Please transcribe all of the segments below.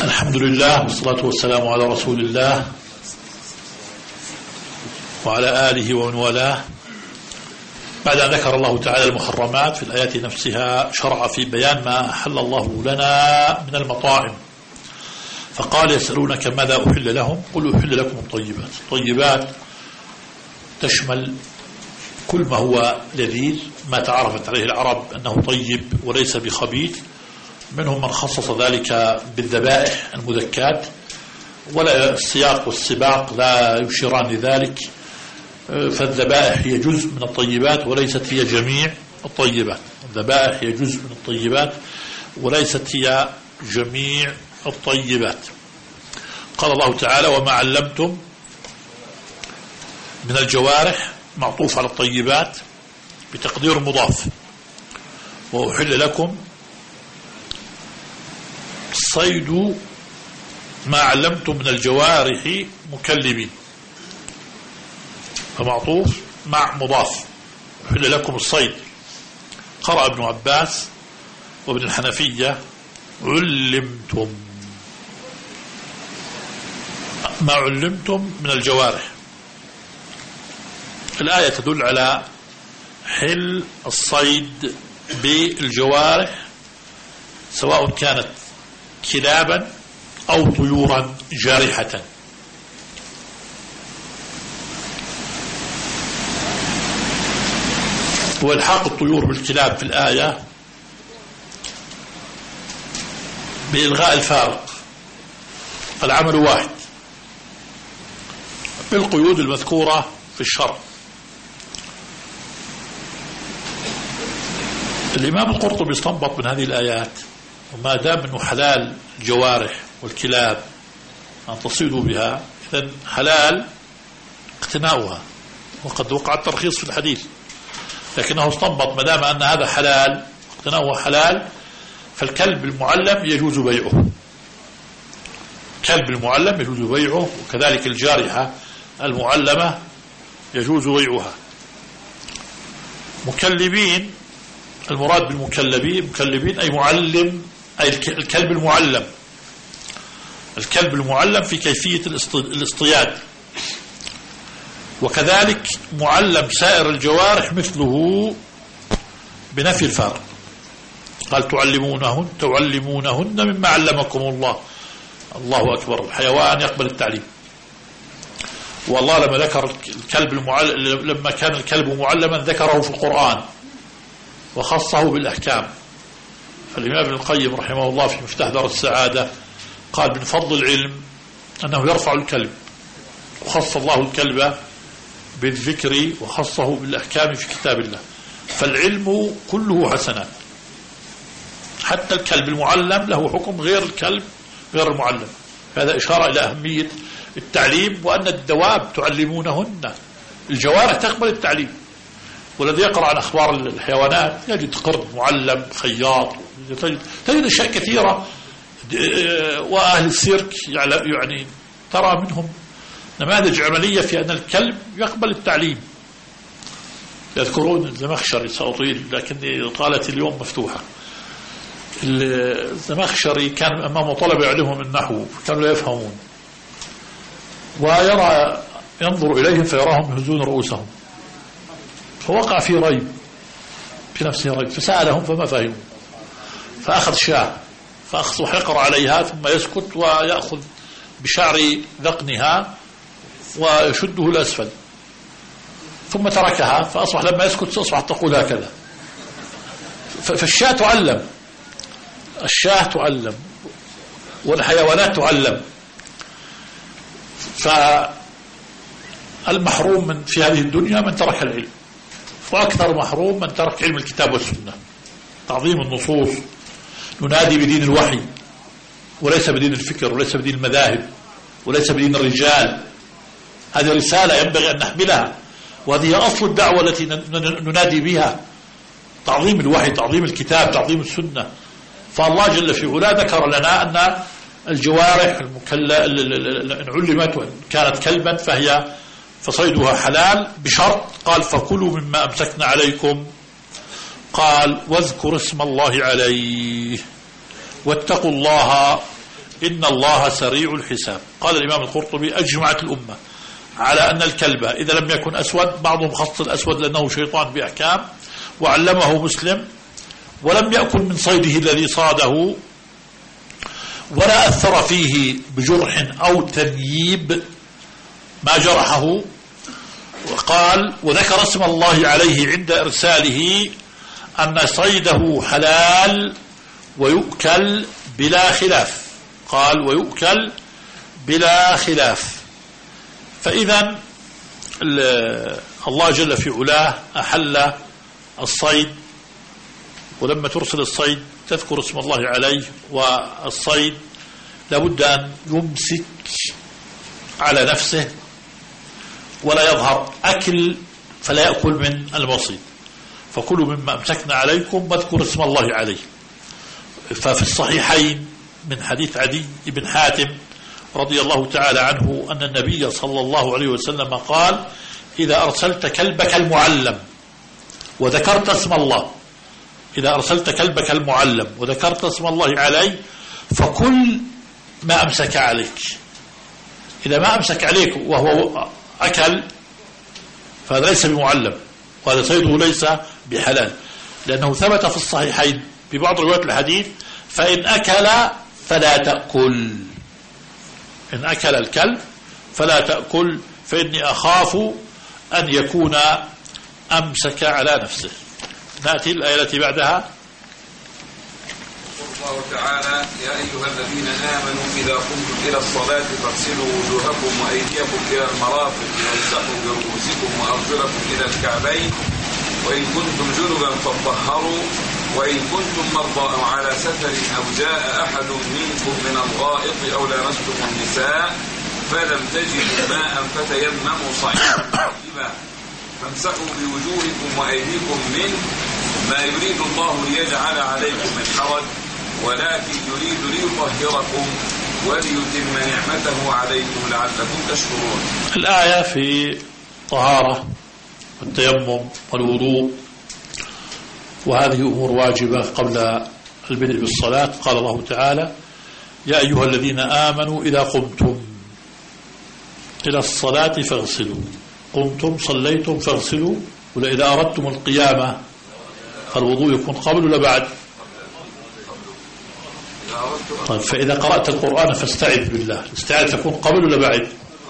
الحمد لله والصلاة والسلام على رسول الله وعلى آله ومن والاه. بعد أن ذكر الله تعالى المحرمات في الآيات نفسها شرع في بيان ما أحل الله لنا من المطاعم، فقال: يسألونك ماذا أحل لهم؟ قل أحل لكم الطيبات. الطيبات تشمل كل ما هو لذيذ، ما تعرفت عليه العرب أنه طيب وليس بخبيث. منهم من خصص ذلك بالذبائح المذكات، ولا السياق والسباق لا يشيران لذلك، فالذبائح هي جزء من الطيبات وليست هي جميع الطيبات. الذبائح هي جزء من الطيبات وليست هي جميع الطيبات. قال الله تعالى: وما علمتم من الجوارح، معطوف على الطيبات بتقدير مضاف. وأحل لكم صيد ما علمتم من الجوارح مكلبين، فمعطوف مع مضاف. أحل لكم الصيد. قرأ ابن عباس وابن الحنفية: علمتم ما علمتم من الجوارح. الآية تدل على حل الصيد بالجوارح، سواء كانت كلابا أو طيورا جارحة. والحاق الطيور بالكلاب في الآية بإلغاء الفارق، العمل واحد بالقيود المذكورة في الشرع. الإمام القرطبي استنبط من هذه الآيات: وما دام أنه حلال الجوارح والكلاب أن تصيدوا بها، إذن حلال اقتناؤها، وقد وقع الترخيص في الحديث، لكنه استنبط ما دام أن هذا حلال اقتناؤه حلال، فالكلب المعلم يجوز بيعه. كلب المعلم يجوز بيعه، وكذلك الجارحة المعلمة يجوز بيعها. مكلبين، المراد بالمكلبين أي معلم، أي الكلب المعلم. الكلب المعلم في كيفية الاصطياد، وكذلك معلم سائر الجوارح مثله بنفي الفارق. قال: تعلمونهن مما علمكم الله. الله أكبر، الحيوان يقبل التعليم. والله لما ذكر الكلب لما كان الكلب معلما ذكره في القرآن وخصه بالأحكام. فالإمام ابن القيم رحمه الله في مفتاح دار السعادة قال: من فضل العلم أنه يرفع الكلب، وخص الله الكلب بالذكر وخصه بالأحكام في كتاب الله. فالعلم كله حسنات، حتى الكلب المعلم له حكم غير الكلب غير المعلم. هذا إشارة إلى أهمية التعليم، وأن الدواب تعلمونهن، الجوارح تقبل التعليم. والذي يقرأ عن أخبار الحيوانات يجد قرد معلم، خياط، تجد أشياء كثيرة. وأهل السيرك يعني ترى منهم نماذج عملية في أن الكلب يقبل التعليم. يذكرون الزمخشري، سأطيل لكني طالت اليوم مفتوحة. الزمخشري كان أمامه طلبة يعلمهم النحو، كانوا لا يفهمون، ينظر إليهم فيراهم يهزون رؤوسهم، فوقع في ريب، في نفسه ريب، فسألهم فما فهموا، فأخذ شاة فأخذ يقرأ عليها ثم يسكت ويأخذ بشعر ذقنها ويشده الأسفل، ثم تركها، فأصبح لما يسكت أصبحت تقول هكذا. فالشاة تعلم، الشاة تعلم، والحيوانات تعلم. فالمحروم من في هذه الدنيا من ترك العلم، وأكثر محروم من ترك علم الكتاب والسنة. تعظيم النصوص، ننادي بدين الوحي وليس بدين الفكر، وليس بدين المذاهب، وليس بدين الرجال. هذه رسالة ينبغي أن نحملها، وهذه أصل الدعوة التي ننادي بها: تعظيم الوحي، تعظيم الكتاب، تعظيم السنة. فالله جل في علاه ذكر لنا أن الجوارح إن علمت وإن كانت كلبا فصيدها حلال بشرط. قال: فكلوا مما أمسكنا عليكم. قال: واذكر اسم الله عليه واتقوا الله إن الله سريع الحساب. قال الإمام القرطبي أجمعت الأمة على أن الكلب إذا لم يكن أسود، بعضهم خص الأسود لأنه شيطان بأحكام وعلمه مسلم، ولم يأكل من صيده الذي صاده، ولا أثر فيه بجرح أو تنييب ما جرحه، وقال وذكر اسم الله عليه عند إرساله أن صيده حلال ويؤكل بلا خلاف. قال ويؤكل بلا خلاف. فإذا الله جل في علاه أحل الصيد، ولما ترسل الصيد تذكر اسم الله عليه، والصيد لابد أن يمسك على نفسه ولا يظهر أكل، فلا يأكل من المصيد، فكلوا مما أمسكنا عليكم واذكروا اسم الله عليه. ففي الصحيحين من حديث عدي بن حاتم رضي الله تعالى عنه أن النبي صلى الله عليه وسلم قال إذا أرسلت كلبك المعلم وذكرت اسم الله، إذا أرسلت كلبك المعلم وذكرت اسم الله عليه فكل ما أمسك عليك. إذا ما أمسك عليك وهو أكل فهذا ليس بمعلم، وهذا صيده ليس بحلال، لأنه ثبت في الصحيحين في بعض روايات الحديث فإن أكل فلا تأكل، إن أكل الكلب فلا تأكل فإني أخاف أن يكون أمسك على نفسه. نأتي الآية التي بعدها. الله تعالى يا أيها الذين آمنوا إذا قمتم إلى الصلاة فاغسلوا وجوهكم وأيديكم إلى المرافق وامسحوا برؤوسكم وأرجلكم إلى الكعبين وإن كنتم جنبا فاطهروا وإن كنتم مرضى أو على سفر أو جاء أحد منكم من الغائط أو لامستم النساء فلم تجدوا ماء فتيمموا صعيدا طيبا فامسحوا بوجوهكم وأيديكم منه ما يريد الله ليجعل عليكم من حرج ولكن يريد ليطهركم وليتم نعمته عليكم لعلكم تشكرون. الآية في طهارة والتيمم والوضوء، وهذه أمور واجبة قبل البدء بالصلاة. قال الله تعالى يا أيها الذين آمنوا إذا قمتم إلى الصلاة فاغسلوا، قمتم صليتم فاغسلوا، وإذا أردتم القيامة فالوضوء يكون قبل ولا بعد؟ طيب فإذا قرأت القرآن فاستعذ بالله، الاستعاذة تكون قبل ولا بعد؟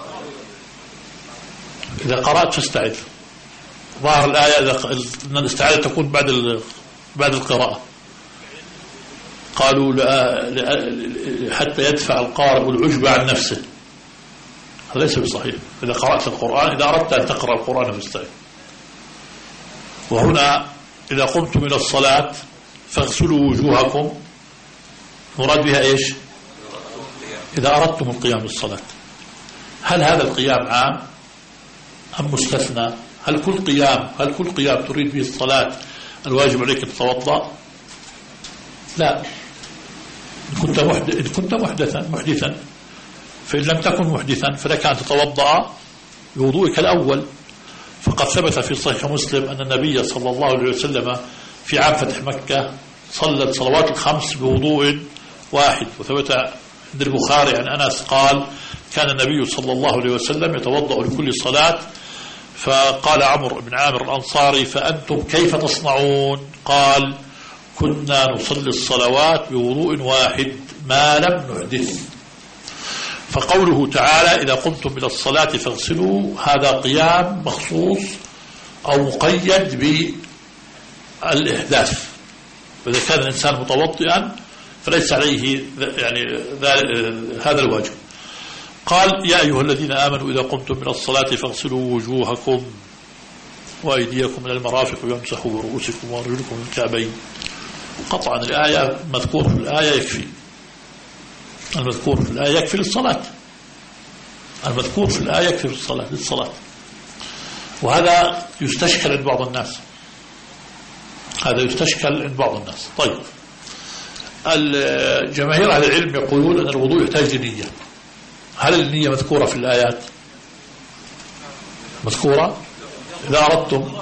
إذا قرأت فاستعذ. ظاهر الآية أن الاستعاذة تكون بعد القراءة. قالوا حتى يدفع القارئ العجب عن نفسه، هذا ليس بصحيح. إذا قرأت القرآن، إذا أردت أن تقرأ القرآن فاستعذ. وهنا إذا قمتم إلى الصلاة فاغسلوا وجوهكم، مراد بها إيش؟ إذا أردتم القيام بالصلاة. هل هذا القيام عام أم مستثنى؟ هل كل قيام تريد به الصلاة الواجب عليك أن تتوضأ؟ لا. إن كنت محدثا فإن لم تكن محدثا فلك أن تتوضأ بوضوئك الأول، فقد ثبت في صحيح مسلم أن النبي صلى الله عليه وسلم في عام فتح مكة صلى الصلوات الخمس بوضوء واحد. وثبت عند البخاري عن أنس قال كان النبي صلى الله عليه وسلم يتوضأ لكل صلاة، فقال عمرو بن عامر الأنصاري فأنتم كيف تصنعون؟ قال كنا نصلي الصلوات بوضوء واحد ما لم نحدث. فقوله تعالى إذا قمتم إلى الصلاة فاغسلوا، هذا قيام مخصوص أو مقيد بالإحداث، وإذا كان الإنسان متوضئا فليس عليه يعني هذا الواجب. قال يا أيها الذين آمنوا إذا قمتم إلى الصلاة فاغسلوا وجوهكم وأيديكم إلى المرافق وامسحوا برؤوسكم وأرجلكم للكعبين. قطعا الآية مذكور في الآية يكفي، المذكور في الآية يكفي للصلاة، المذكور في الآية يكفي للصلاة. وهذا يستشكل عند بعض الناس، هذا يستشكل عند بعض الناس. طيب الجماهير أهل العلم يقولون أن الوضوء يحتاج لنية. هل النية مذكورة في الآيات؟ مذكورة. إذا أردتم،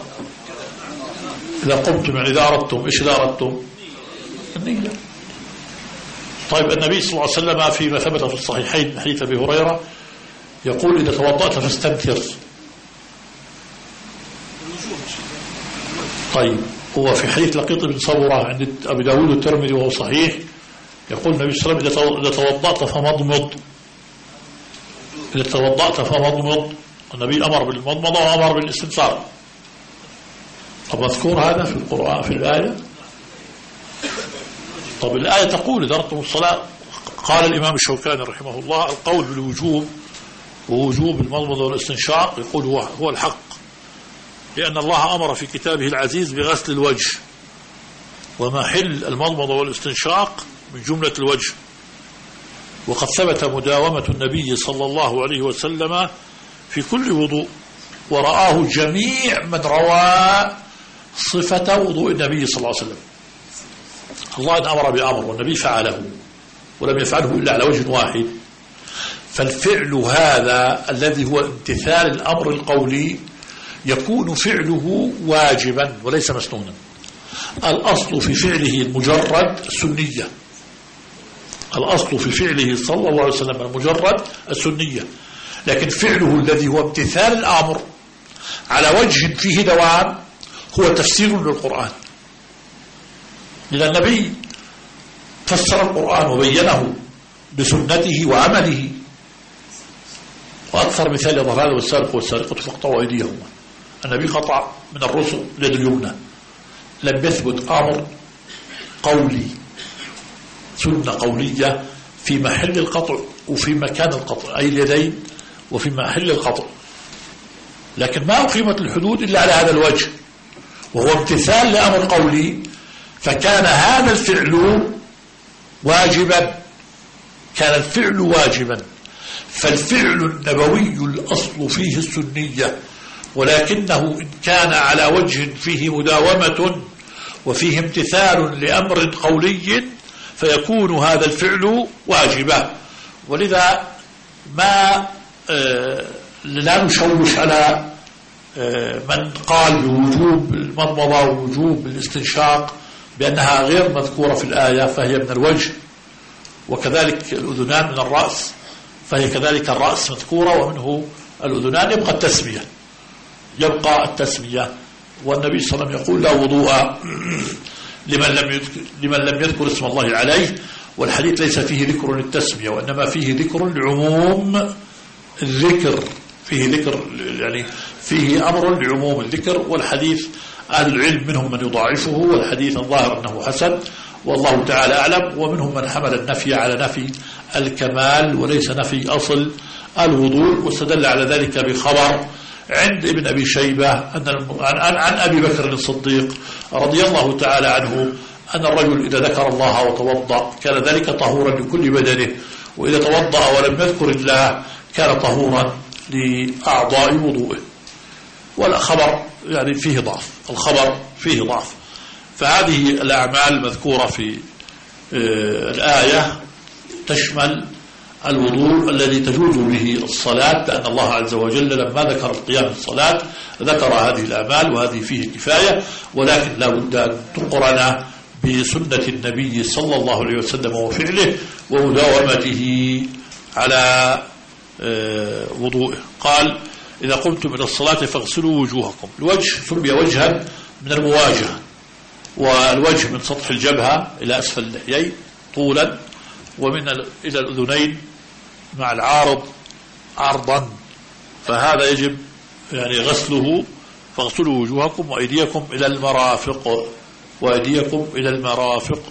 إذا قمتم يعني إذا أردتم، إيش إذا أردتم؟ النية. طيب النبي صلى الله عليه وسلم فيما ثبت في الصحيحين من حديث أبي هريرة يقول إذا توضأت فاستنثر. طيب هو في حديث لقيط بن صبرة عند أبي داود والترمذي وهو صحيح يقول النبي صلى الله عليه وسلم إذا توضأت فمضمض. إذا توضأت فمضمض. النبي أمر بالمضمضة وأمر بالاستنثار. طب مذكور هذا في القرآن في الآية؟ طب الآية تقول إذا أردتم الصلاة. قال الإمام الشوكاني رحمه الله القول بالوجوب ووجوب المضمضة والاستنشاق يقول هو الحق، لأن الله أمر في كتابه العزيز بغسل الوجه، ومحل المضمضة والاستنشاق من جملة الوجه. وقد ثبت مداومة النبي صلى الله عليه وسلم في كل وضوء، ورآه جميع من روى صفة وضوء النبي صلى الله عليه وسلم. الله إن أمر بأمر والنبي فعله ولم يفعله إلا على وجه واحد، فالفعل هذا الذي هو امتثال الأمر القولي يكون فعله واجبا وليس مسنونا. الأصل في فعله المجرد السنية، الأصل في فعله صلى الله عليه وسلم المجرد السنية، لكن فعله الذي هو امتثال الأمر على وجه فيه دوام هو تفسير للقرآن. لأن النبي فسر القرآن وبينه بسنته وعمله. وأكثر مثال يظهر هذا والسارق والسارقة فاقطعوا أيديهما. النبي قطع من الرسل اليد اليمنى، لم يثبت أمر قولي سنة قولية في محل القطع وفي مكان القطع أي اليدين وفي محل القطع، لكن ما أقيمت الحدود إلا على هذا الوجه وهو امتثال لأمر قولي، فكان هذا الفعل واجبا، كان الفعل واجبا. فالفعل النبوي الأصل فيه السنية، ولكنه إن كان على وجه فيه مداومة وفيه امتثال لأمر قولي فيكون هذا الفعل واجبا. ولذا ما لا نشوش على من قال بوجوب المضمضة ووجوب الاستنشاق بأنها غير مذكورة في الآية فهي من الوجه، وكذلك الأذنان من الرأس فهي كذلك الرأس مذكورة ومنه الأذنان، يبقى التسمية، يبقى التسمية. والنبي صلى الله عليه وسلم يقول لا وضوء لمن لم يذكر اسم الله عليه، والحديث ليس فيه ذكر للتسمية وإنما فيه ذكر لعموم الذكر، فيه ذكر يعني فيه أمر لعموم الذكر. والحديث أهل العلم منهم من يضاعفه، والحديث الظاهر أنه حسن والله تعالى أعلم، ومنهم من حمل النفي على نفي الكمال وليس نفي أصل الوضوء، واستدل على ذلك بخبر عند ابن أبي شيبة عن أبي بكر الصديق رضي الله تعالى عنه أن الرجل إذا ذكر الله وتوضأ كان ذلك طهورا لكل بدنه، وإذا توضأ ولم يذكر الله كان طهورا لأعضاء وضوءه. والخبر يعني فيه ضعف، الخبر فيه ضعف. فهذه الأعمال المذكورة في الآية تشمل الوضوء الذي تجوز به الصلاة، لأن الله عز وجل لما ذكر القيام الصلاة ذكر هذه الأعمال وهذه فيه كفاية، ولكن لا بد أن تقرن بسنة النبي صلى الله عليه وسلم وفعله ومداومته على وضوءه. قال إذا قمتم إلى الصلاة فاغسلوا وجوهكم. الوجه سمي وجها من المواجهة، والوجه من سطح الجبهة إلى أسفل اللحيين طولا، ومن إلى الأذنين مع العارض عرضا، فهذا يجب يعني غسله. فاغسلوا وجوهكم وأيديكم إلى المرافق، وأيديكم إلى المرافق.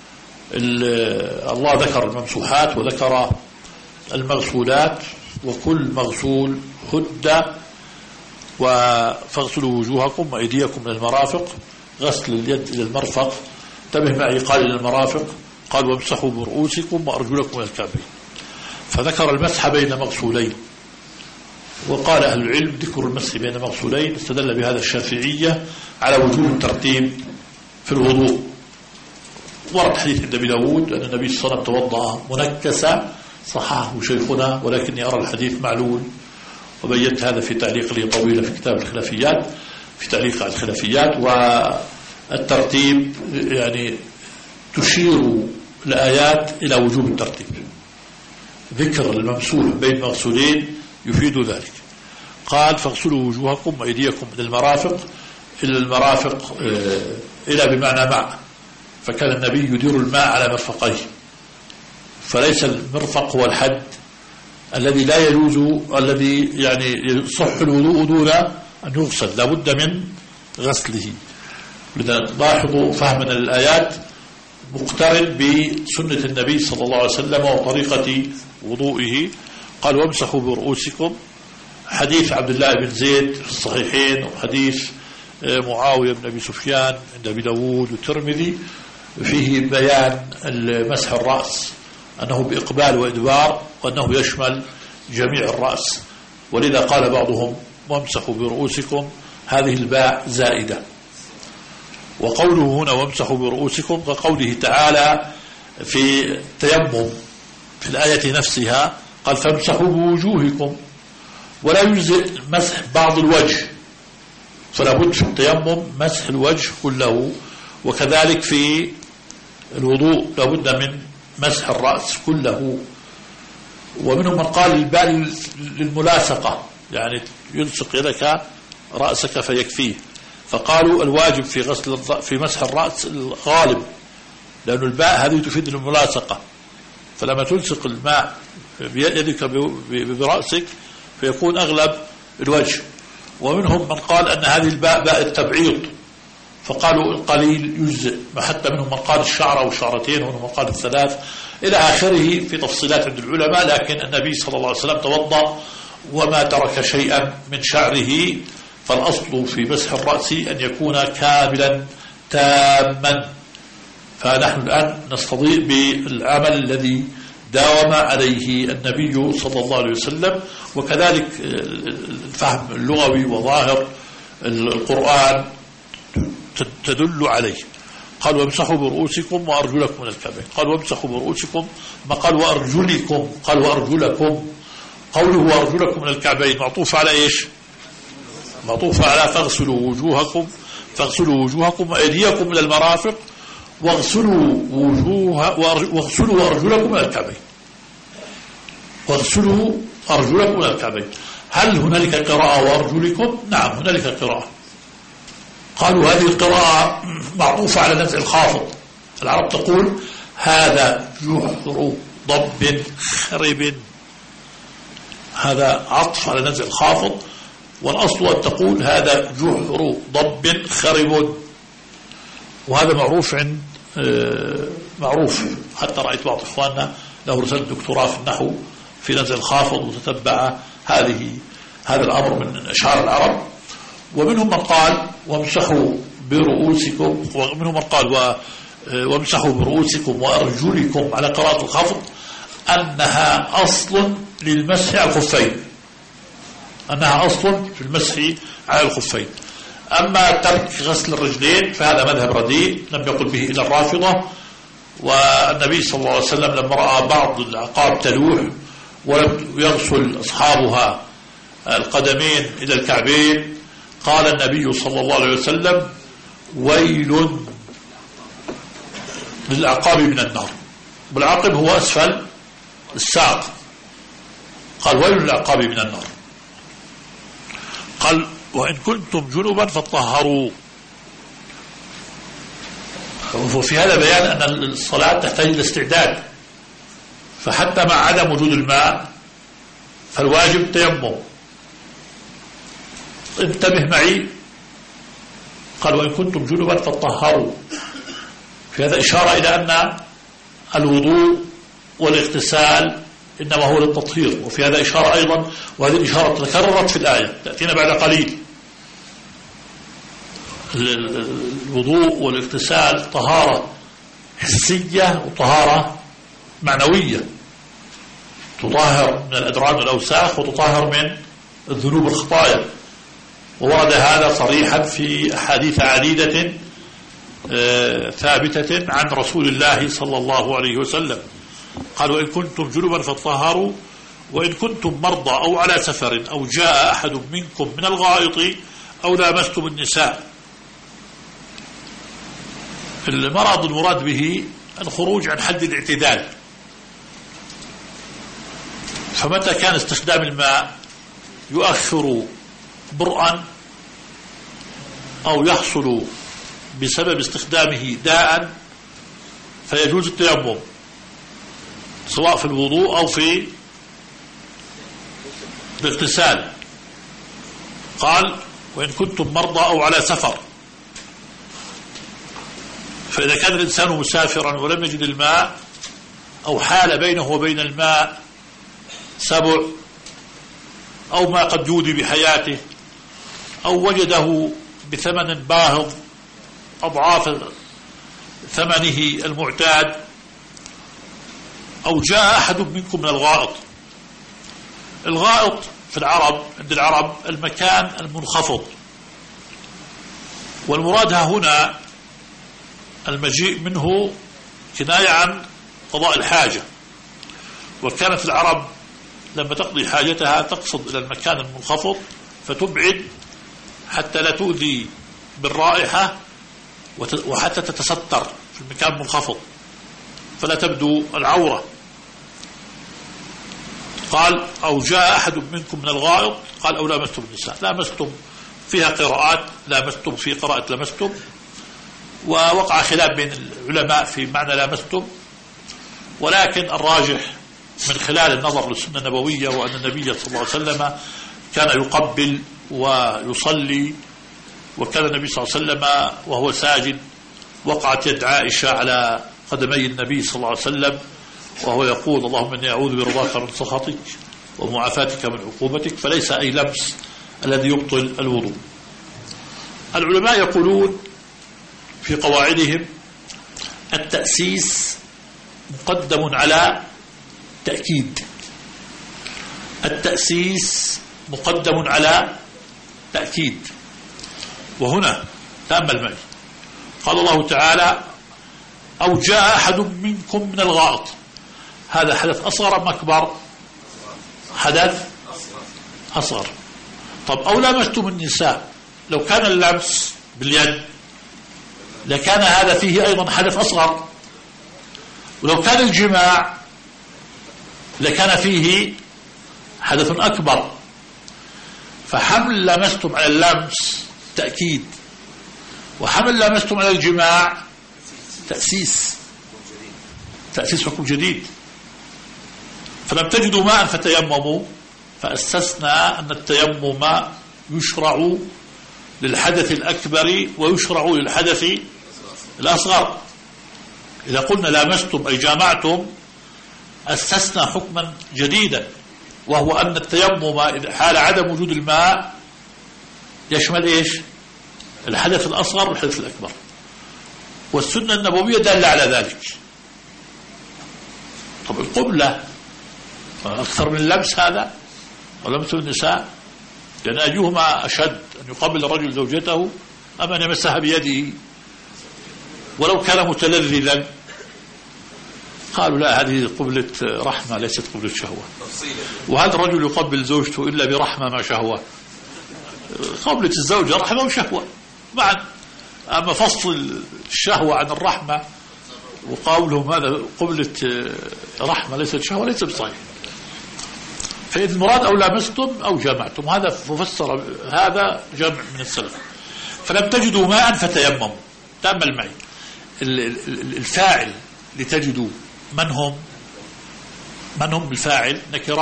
الله ذكر الممسوحات وذكر المغسولات، وكل مغسول هد. فاغسلوا وجوهكم وأيديكم إلى المرافق، غسل اليد إلى المرفق. انتبه معي، قال إلى المرافق، قال وامسحوا برؤوسكم وأرجلكم إلى الكعبين، فذكر المسح بين مغسولين. وقال أهل العلم ذكر المسح بين مغسولين استدل بهذا الشافعية على وجوب الترتيب في الوضوء. ورد حديث عند أبي داود أن النبي صلى الله عليه وسلم توضأ منكسا، صححه شيخنا ولكني أرى الحديث معلول، وبينت هذا في تعليق لي طويلة في كتاب الخلافيات، في تعليق على الخلافيات. والترتيب يعني تشير الآيات إلى وجوب الترتيب. ذكر الممسوح بين مغسولين يفيد ذلك. قال فاغسلوا وجوهكم وأيديكم إلى المرافق. إلى المرافق إلى بمعنى مع، فكان النبي يدير الماء على مرفقيه، فليس المرفق هو الحد الذي لا يجوز، الذي يعني يصح الوضوء دون أن يغسل، لابد من غسله. لذا لاحظوا فهمنا للآيات مقترن بسنة النبي صلى الله عليه وسلم وطريقة وضوئه. قال وامسحوا برؤوسكم، حديث عبد الله بن زيد في الصحيحين، وحديث معاوية بن أبي سفيان عند أبي داود والترمذي فيه بيان مسح الرأس أنه بإقبال وإدبار، وأنه يشمل جميع الرأس، ولذا قال بعضهم وامسحوا برؤوسكم، هذه الباء زائدة. وقوله هنا وامسحوا برؤوسكم كقوله تعالى في التيمم في الآية نفسها، قال فامسحوا بوجوهكم، ولا يجزئ مسح بعض الوجه، فلا بد في التيمم مسح الوجه كله، وكذلك في الوضوء لا بد من مسح الرأس كله. ومنهم من قال الباء للملاصقة، يعني يلصق يدك رأسك فيكفيه، فقالوا الواجب في غسل في مسح الرأس الغالب، لأن الباء هذه تفيد الملاصقة، فلما تلصق الماء بيدك برأسك فيكون أغلب الوجه. ومنهم من قال أن هذه الباء باء التبعيض، فقالوا القليل يجزئ، حتى منهم من قال الشعر أو الشعرتين، ومنهم من قال الثلاث إلى آخره في تفصيلات عند العلماء. لكن النبي صلى الله عليه وسلم توضأ وما ترك شيئا من شعره، فالأصل في مسح الرأس أن يكون كاملا تاما. فنحن الآن نستضيء بالعمل الذي داوم عليه النبي صلى الله عليه وسلم، وكذلك الفهم اللغوي وظاهر القرآن تدل عليه. قال وامسحوا برؤوسكم وأرجلكم من الكعبين. قال وامسحوا برؤوسكم، ما قال وأرجلكم، قال وأرجلكم. قوله وأرجلكم من الكعبين معطوف على إيش؟ معطوف على فاغسلوا وجوهكم وأيديكم إلى المرافق واغسلوا أرجلكم من الكعبين. واغسلوا أرجلكم من الكعبين. هل هنالك قراءة وأرجلكم؟ نعم هنالك قراءة. قالوا هذه القراءة معطوفة على نزع الخافض. العرب تقول هذا جحر ضب خرب، هذا عطف على نزع الخافض، والأصل أن تقول هذا جحر ضب خرب. وهذا معروف عند معروف، حتى رأيت بعض إخواننا له رسالة دكتوراه في النحو في نزع الخافض، وتتبع هذا الأمر من أشعار العرب. ومنهم من قال وامسحوا برؤوسكم، ومنهم من قال وامسحوا برؤوسكم وأرجلكم على قراءة الخفض، أنها أصل للمسح على الخفين، أنها أصل في المسح على الخفين. أما ترك غسل الرجلين فهذا مذهب رديء لم يقل به إلا الرافضة. والنبي صلى الله عليه وسلم لما رأى بعض الأعقاب تلوح ولم يغسل أصحابها القدمين إلى الكعبين، قال النبي صلى الله عليه وسلم ويل للأعقاب من النار. والعقب هو أسفل الساق، قال ويل للأعقاب من النار. قال وإن كنتم جنبا فطهروا. وفي هذا بيان أن الصلاة تحتاج إلى استعداد، فحتى مع عدم وجود الماء فالواجب التيمم. انتبه معي، قال وإن كنتم جنبا فطهروا، في هذا إشارة إلى أن الوضوء والاغتسال إنما هو للتطهير. وفي هذا إشارة أيضا، وهذه الإشارة تكررت في الآية تأتينا بعد قليل، الوضوء والاغتسال طهارة حسية وطهارة معنوية، تطهر من الأدران والأوساخ وتطهر من الذنوب والخطايا. وورد هذا صريحا في أحاديث عديدة ثابتة عن رسول الله صلى الله عليه وسلم. قال وإن كنتم جنبا فطهروا وإن كنتم مرضى أو على سفر أو جاء أحد منكم من الغائط أو لامستم النساء. المرض المراد به الخروج عن حد الاعتدال. فمتى كان استخدام الماء يؤخر برءا أو يحصل بسبب استخدامه داء فيجوز التيمم، سواء في الوضوء أو في الاغتسال. قال: وإن كنتم مرضى أو على سفر. فإذا كان الإنسان مسافرا ولم يجد الماء، أو حال بينه وبين الماء سبع أو ما قد يودي بحياته، أو وجده بثمن باهظ أضعاف ثمنه المعتاد، أو جاء أحد منكم من الغائط. الغائط في العرب، عند العرب، المكان المنخفض، والمراد هنا المجيء منه كناية عن قضاء الحاجة. وكانت العرب لما تقضي حاجتها تقصد إلى المكان المنخفض فتبعد حتى لا تؤذي بالرائحة، وحتى تتستر في المكان المنخفض فلا تبدو العورة. قال: أو جاء أحد منكم من الغائط. قال: أو لامستم النساء. لامستم فيها قراءات، لامستم في قراءة لمستم، ووقع خلاف بين العلماء في معنى لامستم، ولكن الراجح من خلال النظر للسنة النبوية وأن النبي صلى الله عليه وسلم كان يقبل ويصلي، وكان النبي صلى الله عليه وسلم وهو ساجد وقعت يد عائشة على قدمي النبي صلى الله عليه وسلم وهو يقول: اللهم إني أعوذ برضاك من سخطك ومعافاتك من عقوبتك. فليس أي لمس الذي يبطل الوضوء. العلماء يقولون في قواعدهم: التأسيس مقدم على تأكيد. التأسيس مقدم على تأكيد. وهنا تأمل معي، قال الله تعالى: أو جاء أحد منكم من الغائط. هذا حدث أصغر أم أكبر؟ حدث أصغر. طب أو لامستم النساء، لو كان اللمس باليد لكان هذا فيه أيضا حدث أصغر، ولو كان الجماع لكان فيه حدث أكبر. فحمل لامستم على اللمس تأكيد، وحمل لامستم على الجماع تأسيس حكم جديد. فلم تجدوا ماء فتيمموا، فأسسنا أن التيمم يشرع للحدث الأكبر ويشرع للحدث الأصغر. إذا قلنا لامستم أي جامعتم أسسنا حكما جديدا، وهو أن التيمم حال عدم وجود الماء يشمل إيش؟ الحدث الأصغر والحدث الأكبر. والسنة النبوية دالة على ذلك. طب القبلة أكثر من اللمس هذا ولمس النساء، لأن أيهما أشد، أن يقبل الرجل زوجته أم أن يمسها بيده ولو كان متلذذا؟ قالوا لا، هذه قبلة رحمة ليست قبلة شهوة. وهل الرجل يقبل زوجته إلا برحمة ما شهوة؟ قبلة الزوجة رحمة وشهوة معا. أما فصل الشهوة عن الرحمة وقولهم هذا قبلة رحمة ليست شهوة ليس بصحيح. فإذا المراد أو لامستم أو جامعتم، هذا مفسر، هذا جمع من السلف. فلم تجدوا ماء فتيمموا. تأمل معي الفاعل لتجدوا من هم الفاعل؟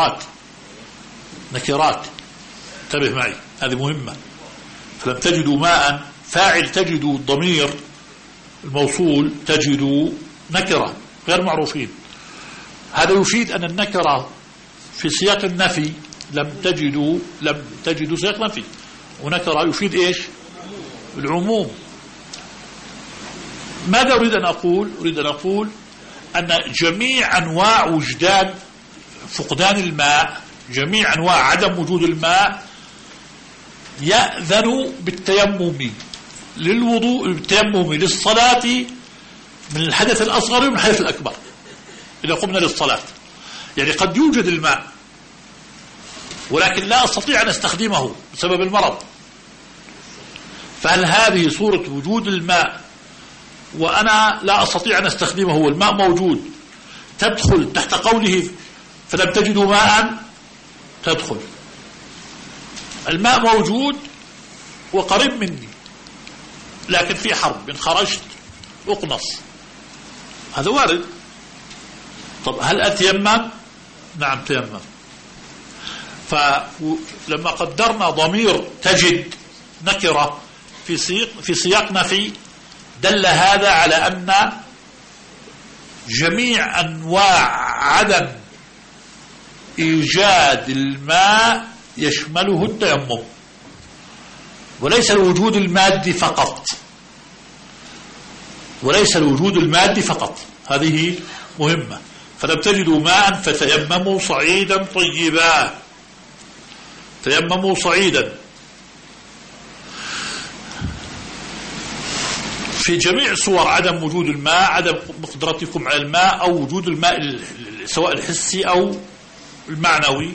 نكرات. انتبه معي، هذه مهمة. فلم تجدوا ماء، فاعل تجدوا الضمير الموصول تجدوا نكرة غير معروفين. هذا يفيد أن النكرة في سياق النفي لم تجدوا سياق نفي، ونكرة يفيد إيش؟ العموم. ماذا أريد أن أقول؟ أريد أن أقول أن جميع أنواع وجدان فقدان الماء، جميع أنواع عدم وجود الماء يأذن بالتيمم للوضوء، بالتيمم للصلاة من الحدث الأصغر ومن الحدث الأكبر إذا قمنا للصلاة. يعني قد يوجد الماء ولكن لا أستطيع أن أستخدمه بسبب المرض، فهل هذه صورة وجود الماء وأنا لا أستطيع أن أستخدمه والماء موجود، تدخل تحت قوله فلم تجدوا ماء، تدخل الماء موجود وقريب مني لكن في حرب، إن خرجت أقنص، هذا وارد. طب هل أتيمم؟ نعم تيمم. فلما قدرنا ضمير تجد نكرة في سياق نفي دل هذا على أن جميع أنواع عدم إيجاد الماء يشمله التيمم، وليس الوجود المادي فقط، وليس الوجود المادي فقط، هذه مهمة. فلم تجدوا ماء فتيمموا صعيدا طيبا، تيمموا صعيدا. في جميع صور عدم وجود الماء، عدم قدرتكم على الماء أو وجود الماء سواء الحسي أو المعنوي،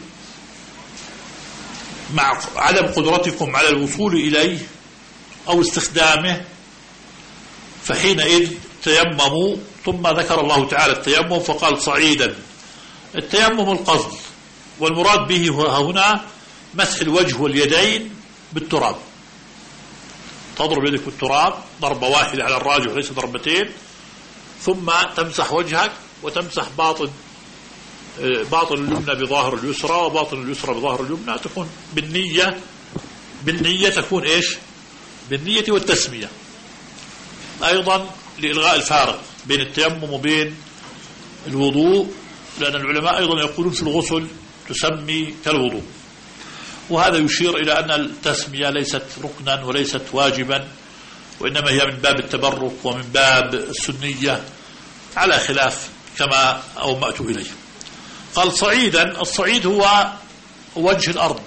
مع عدم قدرتكم على الوصول إليه أو استخدامه، فحينئذ تيمموا. ثم ذكر الله تعالى التيمم فقال صعيدا. التيمم القصد، والمراد به هنا مسح الوجه واليدين بالتراب، تضرب يدك بالتراب ضربة واحدة على الراجح وليس ضربتين، ثم تمسح وجهك وتمسح باطن اليمنى بظاهر اليسرى وباطن اليسرى بظاهر اليمنى، تكون بالنية تكون إيش؟ بالنية والتسمية. أيضا لإلغاء الفارق بين التيمم وبين الوضوء، لأن العلماء أيضا يقولون في الغسل تسمي كالوضوء، وهذا يشير إلى أن التسمية ليست ركنا وليست واجبا، وإنما هي من باب التبرك ومن باب السنية على خلاف كما أومأت إليه. قال صعيدا. الصعيد هو وجه الأرض،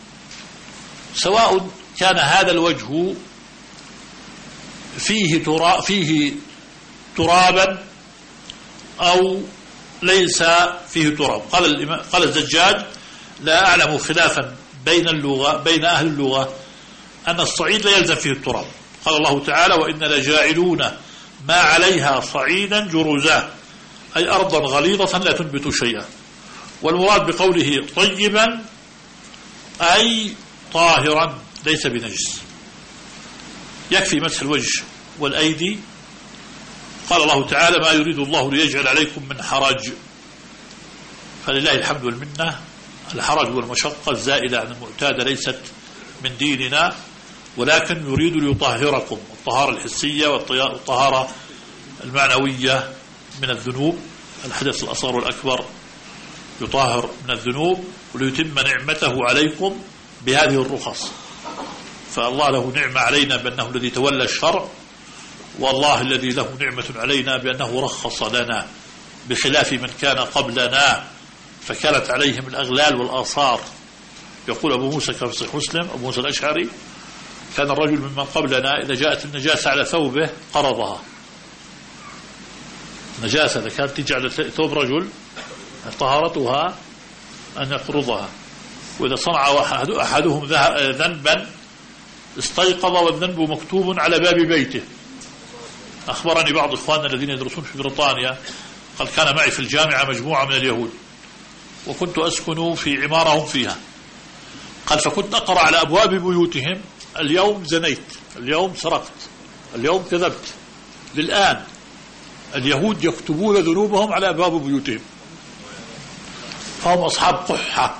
سواء كان هذا الوجه فيه ترابا أو ليس فيه تراب. قال الزجاج لا أعلم خلافا بين أهل اللغة أن الصعيد لا يلزم فيه التراب. قال الله تعالى وإن لجاعلون ما عليها صعيدا جرزا، أي أرضا غليظة لا تنبت شيئا. والمراد بقوله طيبا أي طاهرا ليس بنجس، يكفي مسح الوجه والأيدي. قال الله تعالى ما يريد الله ليجعل عليكم من حرج، فلله الحمد والمنة. الحرج والمشقة الزائدة عن المعتادة ليست من ديننا، ولكن يريد ليطهركم، الطهارة الحسية والطهارة المعنوية من الذنوب، الحدث الأصغر والأكبر يطهر من الذنوب، وليتم نعمته عليكم بهذه الرخص. فالله له نعمة علينا بأنه الذي تولى الشرع، والله الذي له نعمة علينا بأنه رخص لنا بخلاف من كان قبلنا فكانت عليهم الأغلال والآثار. يقول أبو موسى كما في صحيح مسلم، أبو موسى الأشعري، كان الرجل ممن قبلنا إذا جاءت النجاسة على ثوبه قرضها. نجاسة إذا كانت تيجي على ثوب رجل طهارتها أن يقرضها، وإذا صنع أحدهم ذنبا استيقظ والذنب مكتوب على باب بيته. أخبرني بعض إخواننا الذين يدرسون في بريطانيا، قال كان معي في الجامعة مجموعة من اليهود وكنت أسكن في عمارة هم فيها، قال فكنت أقرأ على أبواب بيوتهم اليوم زنيت، اليوم سرقت، اليوم كذبت. للآن اليهود يكتبون ذنوبهم على أبواب بيوتهم، فهم أصحاب قحة،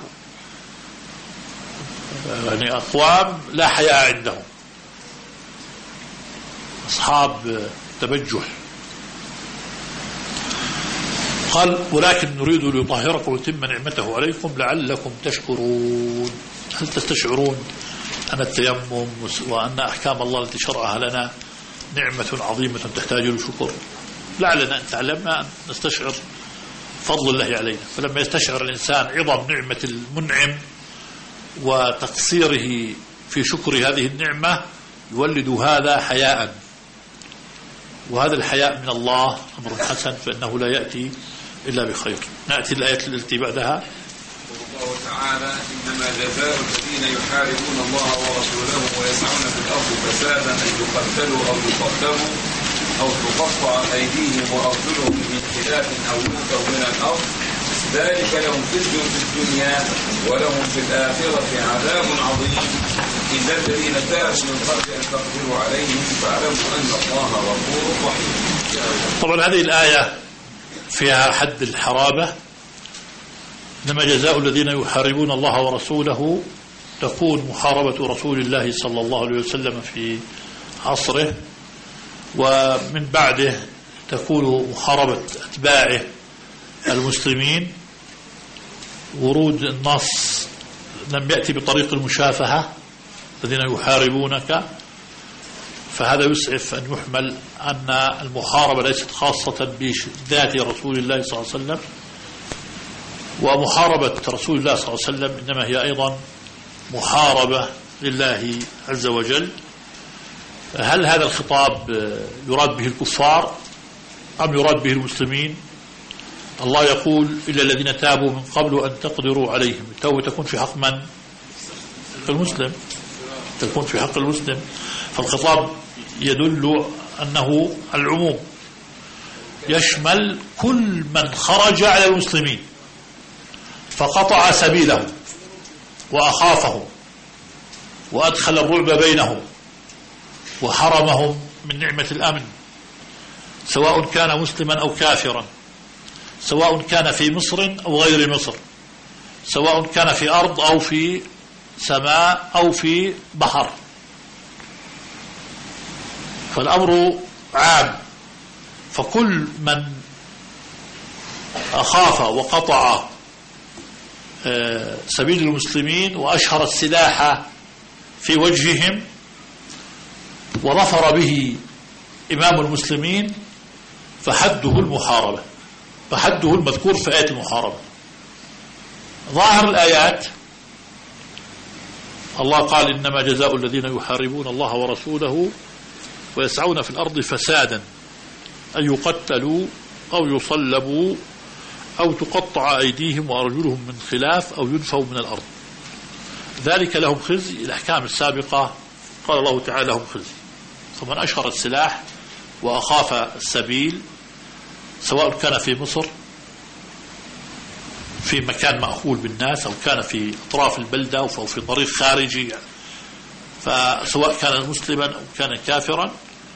يعني أقوام لا حياء عندهم، أصحاب تبجح. قال ولكن نريد ليطهركم ويتم نعمته عليكم لعلكم تشكرون. هل تستشعرون أن التيمم وأن أحكام الله التي شرعها لنا نعمة عظيمة تحتاج للشكر؟ لعلنا أن تعلمنا أن نستشعر فضل الله علينا. فلما يستشعر الإنسان عظم نعمة المنعم وتقصيره في شكر هذه النعمة يولد هذا حياء، وهذا الحياء من الله أمر حسن، فإنه لا يأتي إلا بخير. نأتي الآية التي بعدها. الله تعالى إنما جزاء الذين يحاربون الله ورسوله ويسعون في الأرض فسادا أن يقتلوا أو يقتلوا أو تقطع أيديهم وأرجلهم من خلاف أو ينفوا من الأرض ذلك لهم خزي في الدنيا ولهم في الآخرة عذاب عظيم إلا الذين تابوا من قبل أن تقدروا عليهم فاعلموا أن الله غفور رحيم. طبعا هذه الآية فيها حد الحرابة. إنما جزاء الذين يحاربون الله ورسوله تكون محاربة رسول الله صلى الله عليه وسلم في عصره، ومن بعده تكون محاربة أتباعه المسلمين. ورود النص لم يأتي بطريق المشافهة الذين يحاربونك، فهذا يسعف أن يحمل أن المحاربة ليست خاصة بذات رسول الله صلى الله عليه وسلم، ومحاربة رسول الله صلى الله عليه وسلم إنما هي أيضا محاربة لله عز وجل. هل هذا الخطاب يراد به الكفار أم يراد به المسلمين؟ الله يقول إلا الذين تابوا من قبل أن تقدروا عليهم. التوبة تكون في حق من؟ المسلم، تكون في حق المسلم. فالخطاب يدل أنه العموم يشمل كل من خرج على المسلمين فقطع سبيلهم وأخافهم وأدخل الرعب بينهم وحرمهم من نعمة الأمن، سواء كان مسلما أو كافرا، سواء كان في مصر أو غير مصر، سواء كان في أرض أو في سماء أو في بحر. فالأمر عام، فكل من أخاف وقطع سبيل المسلمين وأشهر السلاح في وجههم وظفر به إمام المسلمين فحده المحاربة، فحده المذكور في آية المحاربة. ظاهر الآيات الله قال إنما جزاء الذين يحاربون الله ورسوله ويسعون في الأرض فسادا أن يقتلوا أو يصلبوا أو تقطع أيديهم وأرجلهم من خلاف أو ينفوا من الأرض ذلك لهم خزي. الأحكام السابقة قال الله تعالى لهم خزي. فمن أشهر السلاح وأخاف السبيل سواء كان في مصر في مكان مأخول بالناس أو كان في أطراف البلدة أو في طريق خارجي، فسواء كان مسلما أو كان كافرا